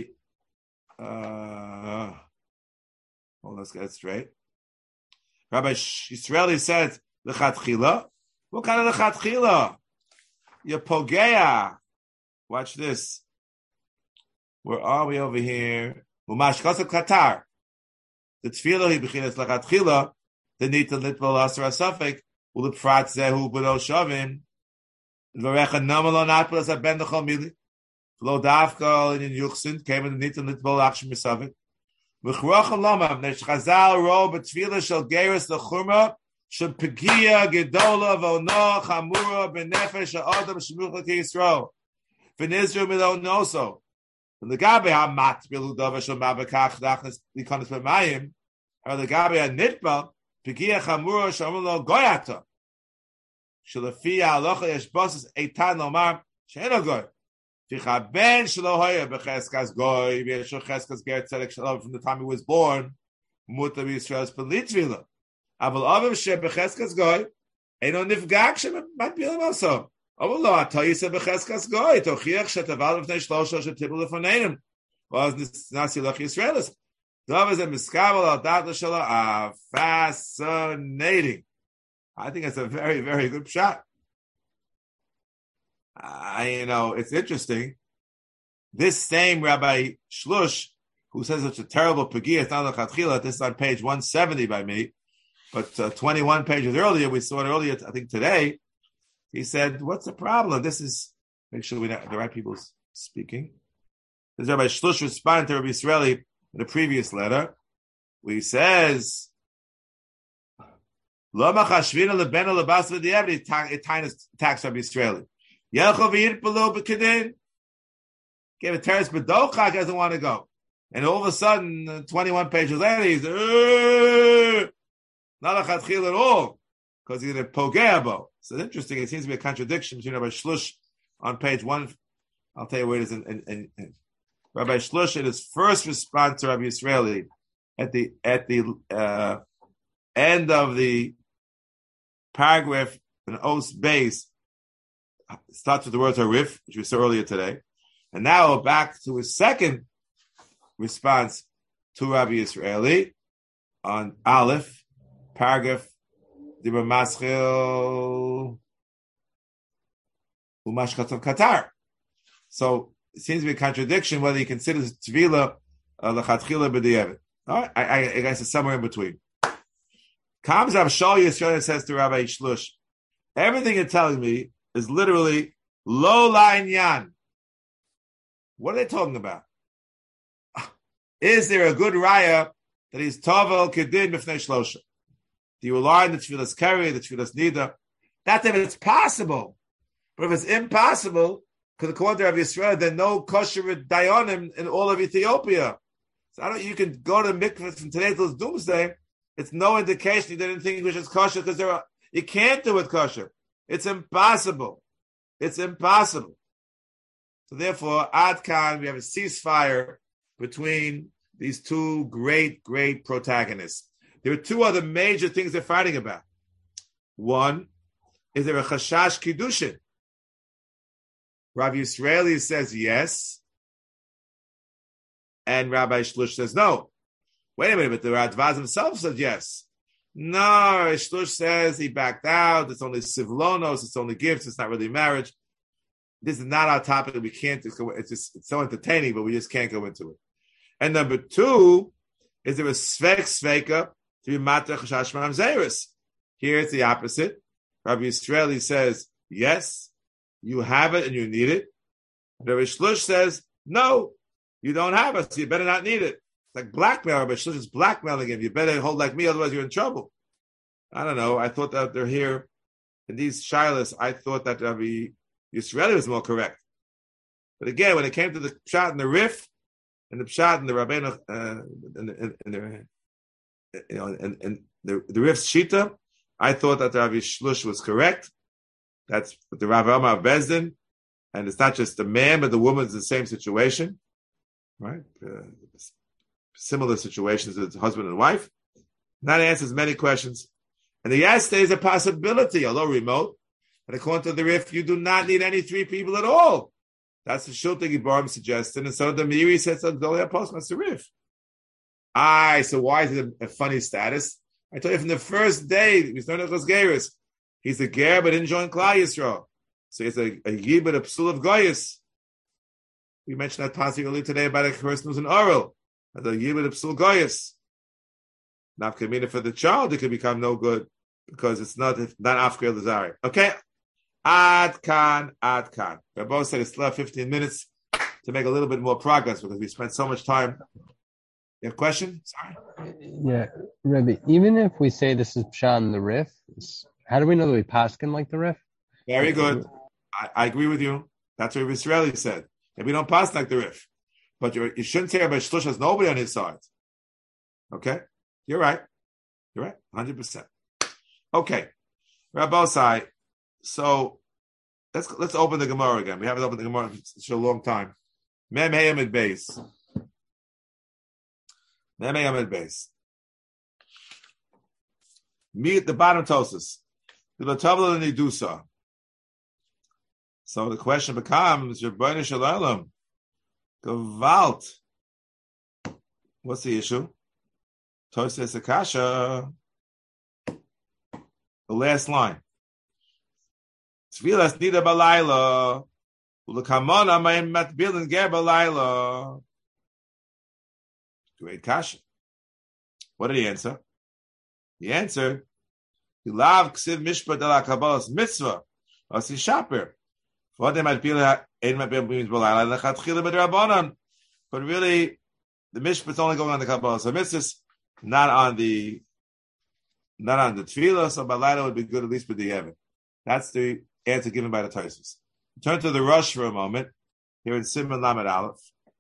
let's get it straight. Rabbi Yisraeli said, L'chatchila. What kind of lechatchila? You pogea. Watch this. Where are we over here? Umashkasa katar. The tefillah he bechinas lechatchila. The nita litval asra safek. Ulipfrat zehu b'lo shavim. L'recha namalon atlas aben dechol mili. Lo dafka in yuchsin came in the nita litval akshim misavik. Mechrocha lama. Nesh chazal ro b'tefillah shel geras lechurma. Shepegia gedola v'ono chamura b'nefesh ha'adam shmucha k'Yisrael v'nizru milonoso v'legabe ha'mat b'ludav shel ma'bekach dachnes likonis b'mayim or legabe ha'nitba pegia chamura sh'amalo goyata shelefi ha'alocha yesh bosses eitan lomar she'eno goy v'chaben shelo hoya b'cheskas goy v'yesho cheskas ger tzedek shalom from the time he was born mutar Yisrael's pelitvila. Aval avim shebecheskas goy, eino nifgak shematilim also. Aval lo atoyi sebecheskas goy, tochiach shetaval v'fnei shlosha shetibul lefoneinim. Was nasi lach Yisraelis. Dov is a miskabel al dat l'shala. Fascinating. I think it's a very, very good shot. It's interesting. This same Rabbi Shlush, who says it's a terrible pegia, it's not lechatchila. This is on page 170 by me. But 21 pages earlier, we saw it earlier, I think today, he said, what's the problem? This is, make sure we have the right people speaking. This is Rabbi Shlush responding to Rabbi Yisraeli in the previous letter, where he says, Lama chashvina lebena lebas v'di'evri, it attacks Rabbi Yisraeli. Yelchov v'yirpelu b'kedin. Gave a teres b'dochak, doesn't want to go. And all of a sudden, 21 pages later, he's not a chatchil at all, because he's a pogeabo. So it's interesting. It seems to be a contradiction between Rabbi Shlush on page 1. I'll tell you where it is. In Rabbi Shlush, in his first response to Rabbi Yisraeli, at the end of the paragraph, an os base starts with the words harif, which we saw earlier today, and now back to his second response to Rabbi Yisraeli on Aleph, paragraph Dibur Maschil Umashkatzov Qatar. So it seems to be a contradiction whether he considers Tvila Lechatchila B'di'evet. All right, I guess it's somewhere in between. Comes up Shal Yisrael says to Rabbi Shlush, everything you're telling me is literally lo la'inyan. What are they talking about? Is there a good raya that he's Tovel Kedin B'fnei Shlosha? Do you rely on the Tfilas Keri, the Tfilas Nida? That's if it's possible. But if it's impossible, because according to Rabbi Yisrael, there are no kosher dayanim in all of Ethiopia. So you can go to the mikvah from today till doomsday. It's no indication you didn't think English is kosher because you can't do it kosher. It's impossible. It's impossible. So therefore, Ad Kan, we have a ceasefire between these two great, great protagonists. There are two other major things they're fighting about. One, is there a chashash kiddushin? Rabbi Yisraeli says yes, and Rabbi Shlush says no. Wait a minute, but the Radvaz himself said yes. No, Shlush says he backed out. It's only sivlonos. It's only gifts. It's not really marriage. This is not our topic. We can't. It's so entertaining, but we just can't go into it. And number two, is there a sveka to be matter chashash mamzeris? Here it's the opposite. Rabbi Yisraeli says yes, you have it and you need it. Rabbi Shlush says no, you don't have it, so you better not need it. It's like blackmail. Rabbi Shlush is blackmailing him. You better hold like me, otherwise you're in trouble. I don't know. I thought that they're here in these shilas. I thought that Rabbi Yisraeli was more correct. But again, when it came to the pshat and the rif, and the pshat and the rabbeinu, and the rif's shita, I thought that Rabbi Shlush was correct. That's the Rav Amar Bezdin, and it's not just the man, but the woman is the same situation, right? Similar situations as husband and wife. That answers many questions. And the yes, there is a possibility, although remote. And according to the Rif, you do not need any three people at all. That's the Shulta Giborim suggested. And so the Meiri says, so that's the Rif. So why is it a funny status? I told you from the first day, he's a ger, but didn't join Klal Yisrael. So he's a yibud, a psul of goyis. We mentioned that passage earlier today about a person who's an oral. The yibud, a psul goyis. Nafkamina for the child, it could become no good because it's not afkel desire. Okay? Ad kan. We both said it's still 15 minutes to make a little bit more progress because we spent so much time. You have a question? Sorry. Yeah, Rebbe, even if we say this is Pshat in the Rif, how do we know that we paskin like the Rif? Very good. I agree with you. That's what Israeli said. And we don't pass like the Rif. But you shouldn't say Rabbi Shlush has nobody on his side. Okay? You're right. 100%. Okay. Rabbi Sai. So let's open the Gemara again. We haven't opened the Gemara for a long time. Mem Hayamid Beis. Me at the bottom Tosus. So the question becomes, Rebbeinu Shalom, Gewalt. What's the issue? Tosus Akasha. The last line. Tfilas nida balayla. Ulakamona mayim matbilin ger balayla. Great kasha. What did he answer? He answered, "Hilav ksiv mishpat ala kabbalas mitzvah asi shaper." But really, the mishpat's only going on the kabbalas mitzvahs, not on the not on the tefillah, so balayla would be good at least with the Yemen. That's the answer given by the Tosfos. Turn to the Rush for a moment. Here in Siman Lamed Aleph.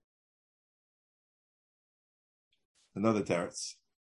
Another teretz.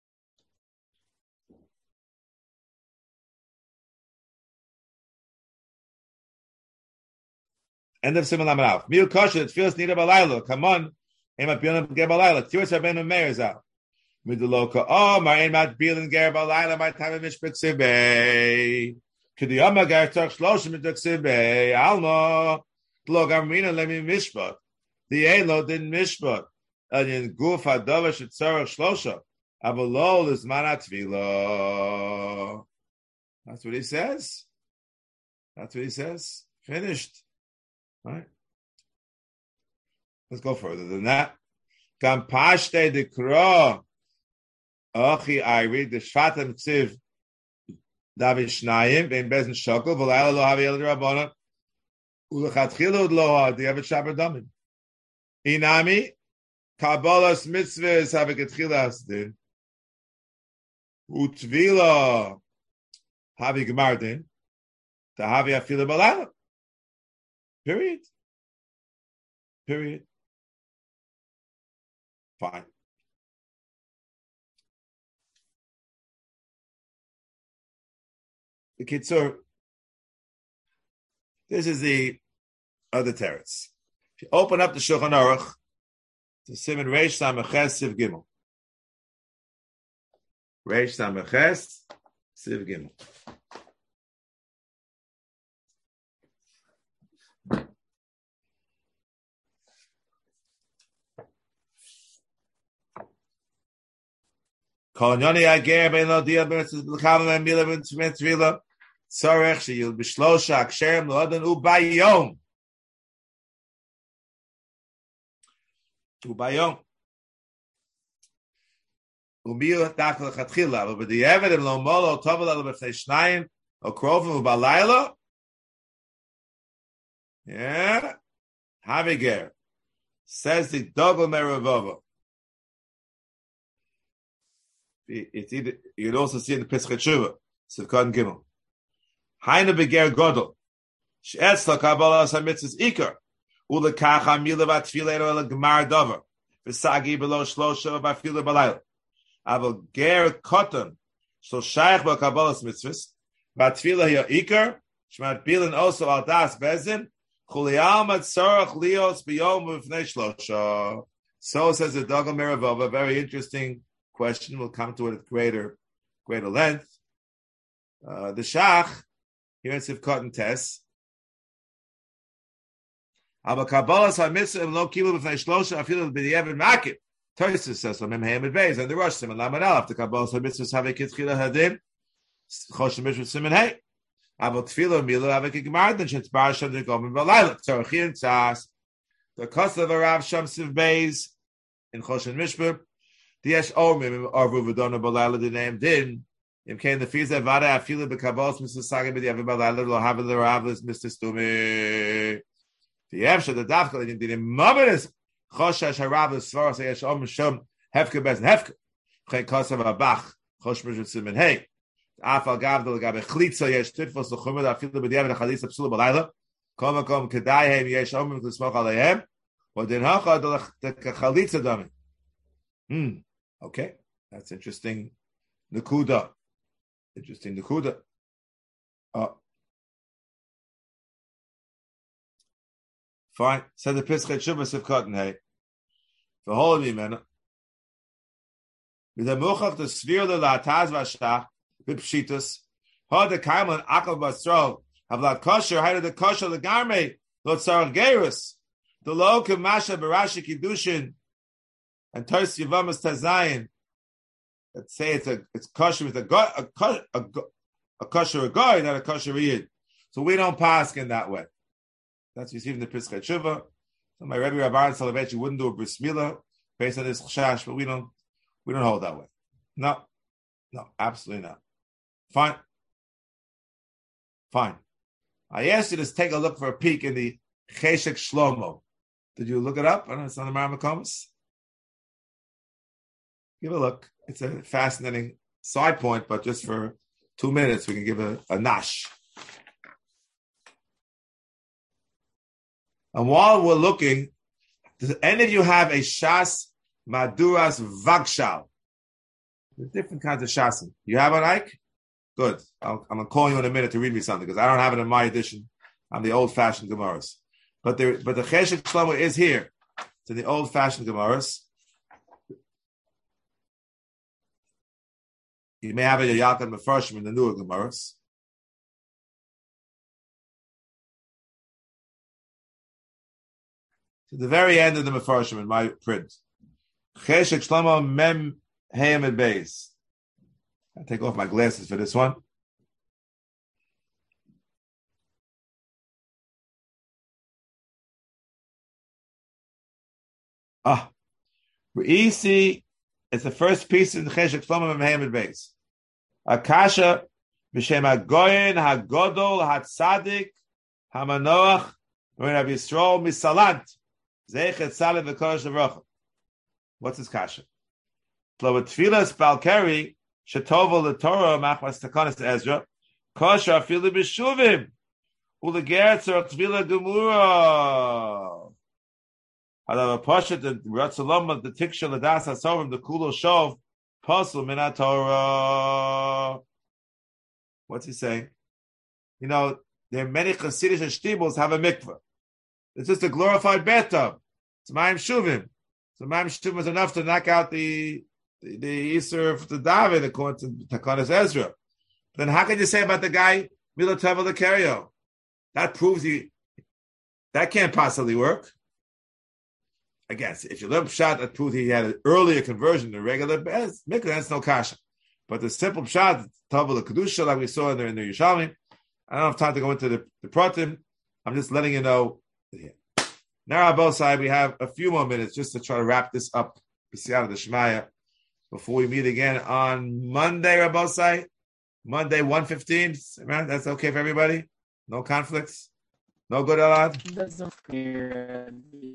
End of Siman Lamed Aleph. Miu kosher, it feels needed balayla. Come on. Emat bilim ger balayla. Tiris Rabbeinu Meir is out. Miduloka. Oh, my emat bilim ger balayla. My time of mishpat sibei. K'diyama ger torch shloshim mituk sibei. Alma. Lo gamrina lemi mishpat. The Elo didn't mishpat. And in guf hadavar shetzarach shlosha. Avalol is manat tvila. That's what he says. That's what he says. Finished. Right. Let's go further than that. Gam pashte dekra. Achi, I read the Shvatim Tziv David Shnayim ben Bezin Shokol v'layla lo havi el Rabbana ulechatchila lo the Eved Shabar Damim. Inami Kabbalas mitzvahs have a getchila asdin utvila havi gemardin to havi afila balayla. Period. Fine. The Kitzur, this is the other teretz. If you open up the Shulchan Aruch, to Siman Reish Sameches Siv Gimel. Reish Sameches Siv Gimel. Kolonyoni ager ben lo dia ben l'chavam and mila ben tvila tzorech sheyil b'shlosha aksherim lo'adon ubayom umiyu dak l'chatchila but the evidence lo molo tovel alo b'fnei shnayim o krovim ubalayla haviger says the double meravova. It's either you'd also see in the Pesach Tshuva, Sivkot Gimel. Hainu beger godol, she'etz la kabbalah asamitzis ikar, ulekach hamila v'atfilero el gemar dover, v'sagi below shlosha v'afila balayla. Aval ger koton, shel shaykh b'kabbalah mitzvahs, v'atfila hiya ikar, shmat bilin also al das bezin, chuliyal matzorach lios b'yom v'fnei shlosha. So says the Dogel Meravova, very interesting question. We'll come to it at greater length. The Shach, here in Sivkot and Tes, Abba Kabbalas HaMitzvah lo kilu b'fnei shlosha afilu b'di'evet makib. Tosfos says from Memheim Beis and the Rosh Siman Lamed Aleph. The Kabbalas HaMitzvah have a kitchila hadin Chosh Mishra Siman Hey. Abba Tefillah Milu have a kigmar then Shetz Bar Shem Degomen Balayla. Tzorachin Tzas. The Kosav Arav Shem Siv Beis in Chosh Mishra. Diyesh Ormim Arvu V'Dona Balayla the name Din. Im came the Fiza Vada Afilu B'Kabbalas Mr. Saga B'Di'evet Balayla lo have the Ravlis Mr. Stumi. The Yevsha the Davkal in the Mamanis Choshash Haravlis Svaras Yesh Om Shom Hefke Bez Hefke Chay Kosav Abach Chosh Mishra Siman Hey. Afal Gavdal Gabe Chlitza Yesh Tifos L'Chumad Afilu B'Di'evet Chalitza Psula Balayla. Kom Kom Kedaihem Yesh Omim T'Smoch Aleihem. Or Din Hacha the Chalitza Dami. Okay, that's interesting. Nakuda. Fine. So the Pesach Shuvas of Cotton Hay. The whole of Yemena. With the Muchach, the Svir, the Lataz Vashach, the Pshitus, Hod the Kaiman, Akal Basro, Havlat Kosher, Haida the Kosher, the Garme, Lot Sarah Gerus, the Lok of Masha Barashi Kiddushin, and Tors Yavamas Tazayin. Let's say it's kosher with a kosher guy, not a kosher yid. So we don't pass in that way. That's received in the Pesach Tshuva. So my Rebbe Rabban Soloveitchik wouldn't do a bris milah based on this chashash, but we don't hold that way. No, absolutely not. Fine. I asked you to take a look for a peek in the Cheshek Shlomo. Did you look it up? I don't know, it's on the Maramakomis. Give a look. It's a fascinating side point, but just for 2 minutes, we can give a nash. And while we're looking, does any of you have a Shas Maduras Vagshal? There's different kinds of Shasim. You have an Ike? Good. I'm going to call you in a minute to read me something because I don't have it in my edition. I'm the old-fashioned Gemaras. But the Cheshek Shlomo is here. To the old-fashioned Gemaras. You may have a Yalkut Mefarshim in the newer Gemaras. To the very end of the Mefarshim in my print. Cheshek Shlomo Mem Hayam and Beis. I'll take off my glasses for this one. Re'isi, it's the first piece in Cheshek Shlomo Mem Hayam and Beis. Akasha B'Shem HaGoyen HaGodol HaTzadik HaManoach Rabbi Yisrael Misalant Zeichet Saleh V'Kodesh L'Rocha. What's his kasha? Tlo Tfilas Balkari Shetovo L'Torah Machmas Takanas Ezra Kosher Afilu B'Shuvim Ulegeretz or Tvila Gemura. Hadav Pashat the Ratzalom the Tiksha Ladas Hasovim the Kulo Shov Pasul Minat Torah. What's he saying? You know, there are many Chassidish and Shtibos have a mikveh. It's just a glorified bathtub. It's Mayim Shuvim. So Mayim Shuvim is enough to knock out the Yisur of the David according to Takanas Ezra. Then how can you say about the guy Mila Teva Lekario? That proves that can't possibly work. I guess if you learn pshat, that proves he had an earlier conversion to regular mikveh. That's no kasha. But the simple pshat, Teva Kedusha, like we saw in the Yerushalmi. I don't have time to go into the pratim. I'm just letting you know. Now, on both sides, we have a few more minutes just to try to wrap this up. B'siyata d'Shmaya, before we meet again on Monday, Rabbosai. Monday, 1:15. Right? That's okay for everybody? No conflicts? No good, Elad? Doesn't appear.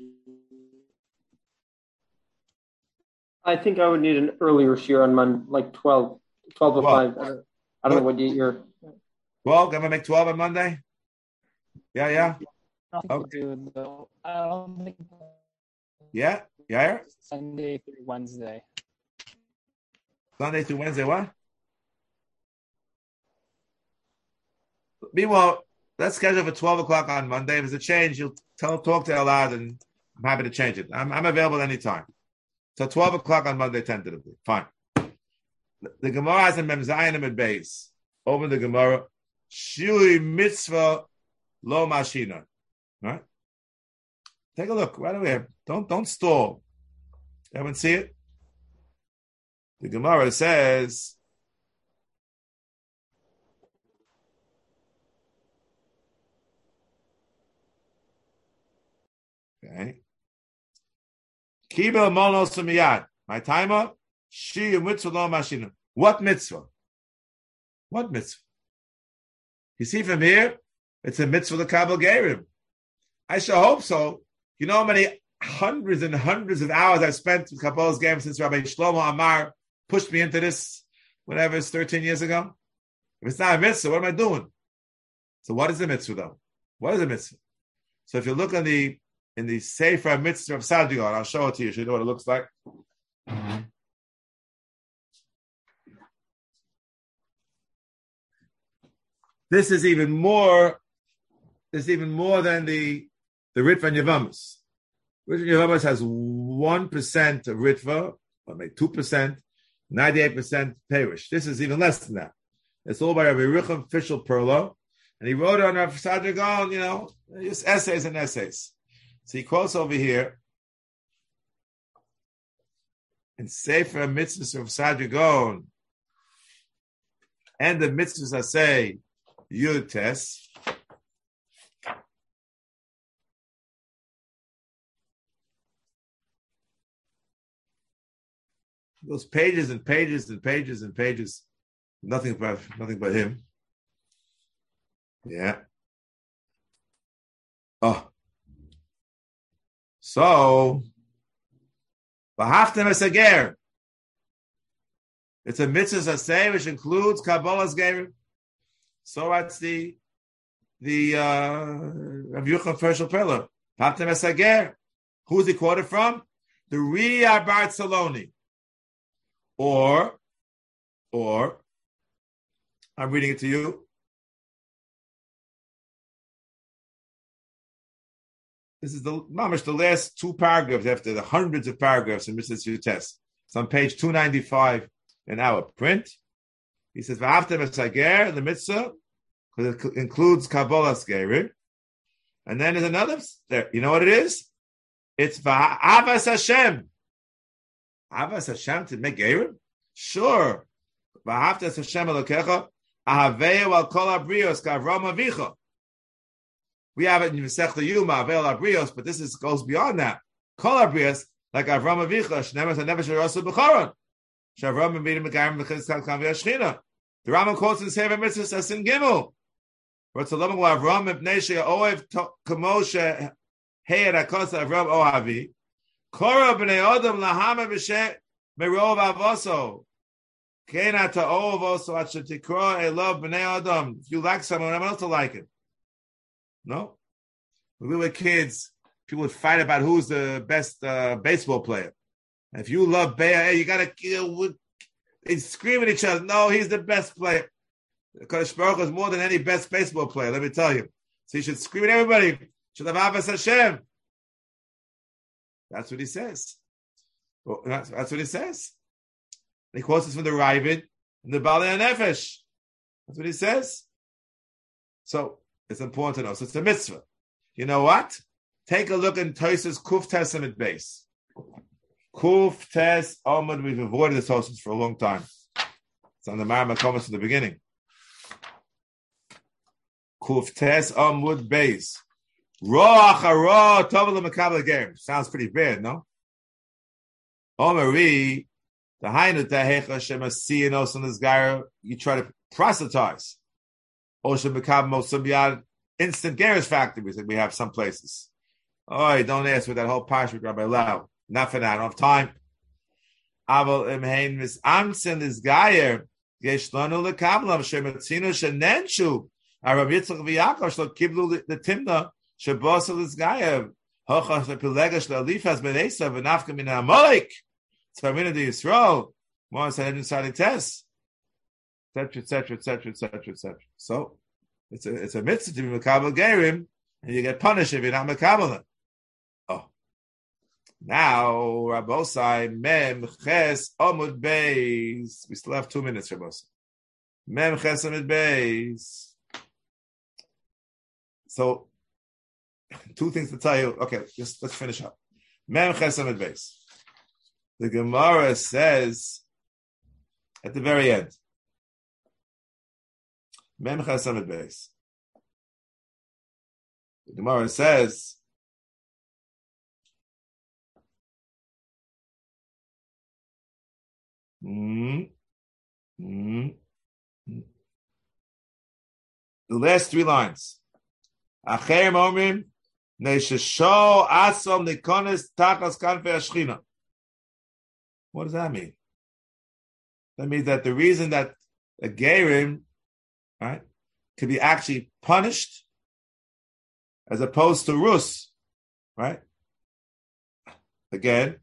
I think I would need an earlier shear on Monday, like 12 to 5. I don't know what you're... 12? Gonna make 12 on Monday? Yeah. Okay. I don't think. Yeah. Sunday through Wednesday. Sunday through Wednesday, what? Meanwhile, let's schedule for 12 o'clock on Monday. If there's a change, you'll talk to Elad, and I'm happy to change it. I'm available anytime. So 12 o'clock on Monday, tentatively. Fine. The Gemara has a Memzayin and Beis. Open the Gemara. Shiri mitzvah lo mashina. Right? Take a look. Right over here. Don't stall. Everyone see it? The Gemara says, okay. Kibel monos miyad. My timer. Shi mitzvah lo mashina. What mitzvah? What mitzvah? You see from here, it's a mitzvah to Kabel Gerim. I sure hope so. You know how many hundreds and hundreds of hours I've spent with Kabbal's game since Rabbi Shlomo Amar pushed me into this, whatever, it's 13 years ago? If it's not a mitzvah, what am I doing? So what is the mitzvah, though? What is a mitzvah? So if you look in the Sefer Mitzvah of Sadigon, I'll show it to you so you know what it looks like. This is even more than the Ritva and Yavamas. Ritva and Yavamas has 1% of Ritva, or maybe 2%, 98% Perish. This is even less than that. It's all by Rabbi Yerucham Fischel Perlo, and he wrote on Rav Sadigon, just essays and essays. So he quotes over here in Sefer Mitzvahs of Sadigon, and the mitzvahs I say, Yud Tes. Those pages and pages and pages and pages, nothing but him. Yeah. Oh. So, V'haftem es hager. It's a mitzvah saseh, which includes Kabbalah's gerim. So that's the Rav Yochanan Fershel Perler. Patem Esager. Who's he quoted from? The Riyah Barceloni. Or, I'm reading it to you. This is the last two paragraphs after the hundreds of paragraphs in Mr. Yutes. It's on page 295 in our print. He says, "V'aftem esager the mitzvah," because it includes Kabbalah's gerim. And then there's another there. You know what it is? It's v'avas Hashem. Avas Hashem to make gerim? Sure. V'aftem Hashem elokecha ahaveu al kol habrios k'Avram avicha. We have it in Masechta Yuma, Avel Abrios, but this goes beyond that. Kol Abrios, like Avram Avicha, Shnemas HaNefesh HaRosu B'choron. Shavram Avidim Megayim Mechiz Kalkan V'Yashchina. The Rambam quotes in Sefer Mitzvah says in Gimel. Vatzalam Avram Mipnei She'oev Kamo She'heir HaKos Avram Ohavi. Korah B'nei Odom Lahama B'She Merov Avoso. Kena Ta'ov Oso At Shetikro Elov B'nei Odom. If you like someone, I'm else to like it. No? When we were kids, people would fight about who's the best baseball player. And if you love Bayer, hey, you got to kill. They scream at each other. No, he's the best player. Because Baruch is more than any best baseball player, let me tell you. So you should scream at everybody. Should have Avas Hashem. That's what he says. Well, that's what he says. He quotes this from the Ravid and the Baalei HaNefesh. That's what he says. So, it's important to know. So it's a mitzvah. You know what? Take a look in Tosfos Kuf Tes Amud Beis. Kuf Tes Amud. We've avoided this Tosfos for a long time. It's on the Mareh Makomos from the beginning. Kuf Tes Amud Beis. Roach hara tov l'mekabel gerim. Sounds pretty bad, no? Omari, the hainu tehecha shemasiyanos on this guy. You try to proselytize. Instant Garish factories that we have some places. Oh, don't ask for that whole parsha with Rabbi Lau. Not for that. I don't have time. Aval imhein mis amsen this gayer geshlanu lekablam shematzinu shenenshu. Rabbi Yitzchak v'Yakov shlo kiblu the timna shebosel this gayer hochas lepilegash lealifas ben Esav v'nafka min ha'amalek tzvarmina de Yisrael more sanhedrin sadi tes. Etc. So it's a mitzvah to be mekabel gerim, and you get punished if you're not mekabel them. Oh, now Rabosai Mem Ches Amud Beis. We still have 2 minutes, Rabosai. Mem Ches Amud Beis. So 2 things to tell you. Okay, let's finish up. Mem Ches Amud Beis. The Gemara says at the very end. Mem Ches Amud Beis. The Gemara says, the last 3 lines. Acher Momrim Neishesho Asom Nikonis Tachas Kanfei Ashchina. What does that mean? That means that the reason that a gerim, right, could be actually punished as opposed to rus, right? Again,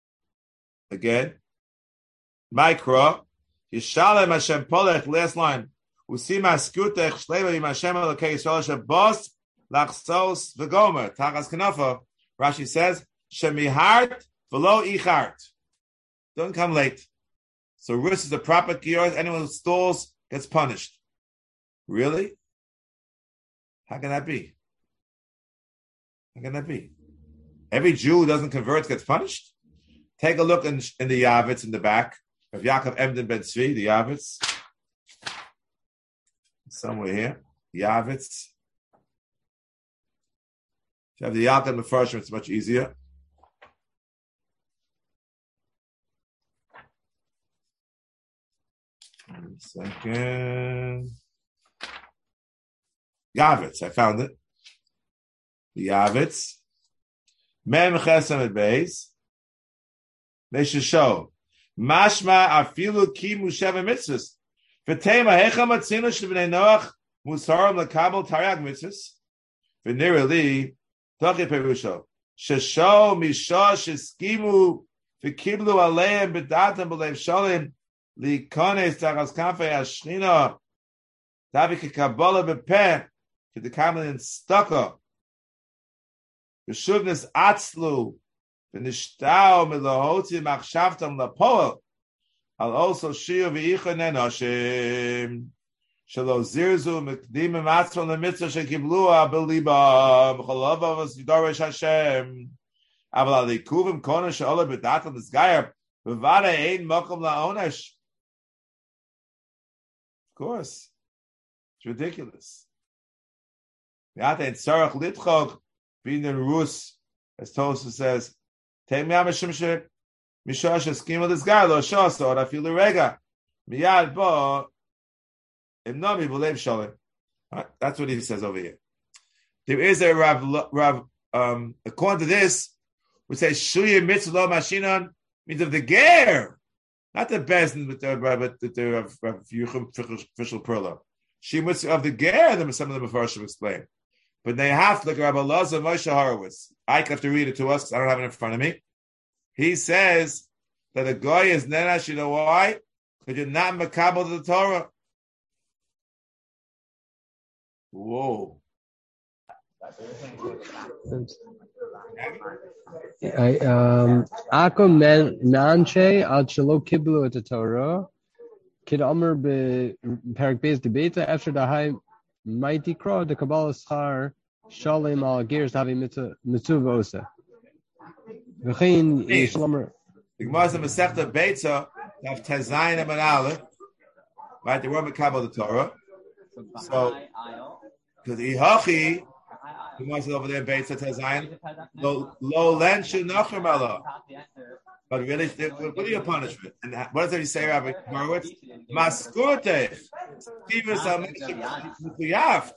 Mikra, Yishalem Hashem Polech, last line, Usima Skutech Shleva Yim Hashem Elokei Yisrael Shabbos Lachsos V'Gomer, Tachas Kanafa, Rashi says, Shemihart V'lo Ichart. Don't come late. So rus is the proper kiyos. Anyone who stalls gets punished. Really? How can that be? Every Jew who doesn't convert gets punished? Take a look in the Yavitz in the back of Yaakov Emden Ben Tzvi, the Yavitz. Somewhere here. Yavitz. If you have the Yaakov Mefarshim, it's much easier. One second. Yavitz, I found it. The Yavitz. Mem Ches Amud Beis. They should show. Mashma afilu kimu sheva mitzvahs. V'tema hecha matzinu shebnei Noach musarim lekabel tariag mitzvahs. V'nirali tochi perusho. Shesho misha sheskimu v'kiblu aleim b'datam b'lev shalim likones tachas kanfei hashchina tavi kekabala b'peh k'dekamel in staka v'shuvnes atzlu v'nishtao milahoti machshavtam lapoel al also shiur v'yichon enoshim shelo zirzu mekdimim atzron lemitzvah shekiblua b'liba b'cholava v'sidorish Hashem aval alikuvim kono she'ola b'datam l'sgayer v'vada ein mokom la'onesh. Of course. It's ridiculous. V'ata in tzarach litchok b'inin rus, as Tosa says, take me out mishum she mishah sheskim l'sgayer lo shasa or afilu rega miyad bo imnami b'lev shalim. That's what he says over here. There is a Rav according to this, we say shuya mitzvah lo mashinon means of the ger, not the bezin with the Rav Yuchim official perla. She mitzvah of the ger. Some of the Mefarshim explain, but they have to look at Rabbi Elazar Moshe Horowitz. I have to read it to us because I don't have it in front of me. He says that a guy is nenash. You know why? Because you're not makabel the Torah. Whoa. Akum Nanshe al Shalo Kiblu at the Torah. Kid Omer be Perak Beis debate after the high mighty crow the Kabbalah Schar Shalem al Gears having mitzvah osa. V'chein Yishlomer. The Gemara is a Masechta Beitza of Tezayin and Aleph. Right, they were makabel the Torah. So, because Ihachi, the Gemara is over there Beitza Tezayin, lo len shu nachem Allah. But really, what are your punishment? And what does he say, Rabbi Horowitz? Maskurte. Stivus al-Mikyaft.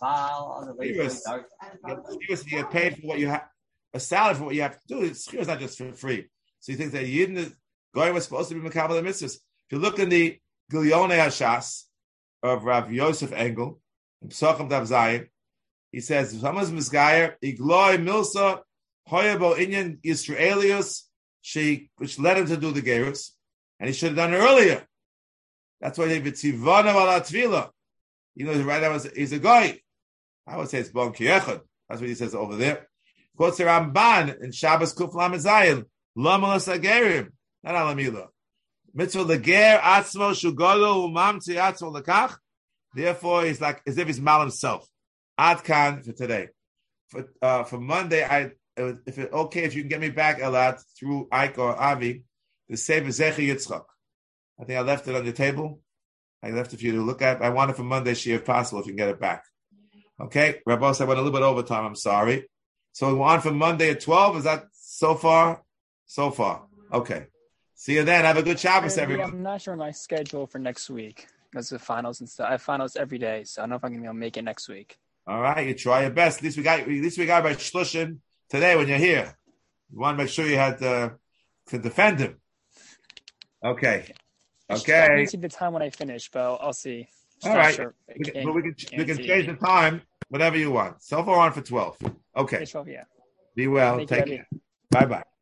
Stivus, you get paid for what you have, a salary for what you have to do. It's not just for free. So he thinks that Yidden going was supposed to be Makabel mitzvahs. If you look in the Gilyonei Hashas of Rav Yosef Engel, in Psachim Dav Zayin, he says, "Someone's misgayer, igloi milsa hoyabo inyan Yisraelius." Which led him to do the gerus, and he should have done it earlier. That's why they v'tzivana ala tvila. You know, right now he's a guy. I would say it's bon kiechad. That's what he says over there. Quotes the Ramban in Shabbos Kuf Lamed Zayin. Lamalas agerim, not alamila. Mitzvah leger atzmo shugolo umamtzi atzmo lekach. Therefore, he's like as if he's mal himself. Adkan for today. For Monday, if it's okay, if you can get me back, Elad, through Ike or Avi, the Sefer Zecher Yitzchak. I think I left it on the table. I left it for you to look at. I want it for Monday, if possible, if you can get it back. Okay? Rabbi, I went a little bit over time. I'm sorry. So we want for Monday at 12. Is that so far? So far. Okay. See you then. Have a good Shabbos, everyone. I'm not sure my schedule for next week because of finals and stuff. I have finals every day, so I don't know if I'm going to be able to make it next week. All right. You try your best. At least we got by Shlushin. Today, when you're here, you want to make sure you had to defend him. Okay. I can see the time when I finish, but I'll see. All right. Sure. We can change the time whatever you want. So far on for 12. Okay. 12, yeah. Be well. Take care. Bye-bye.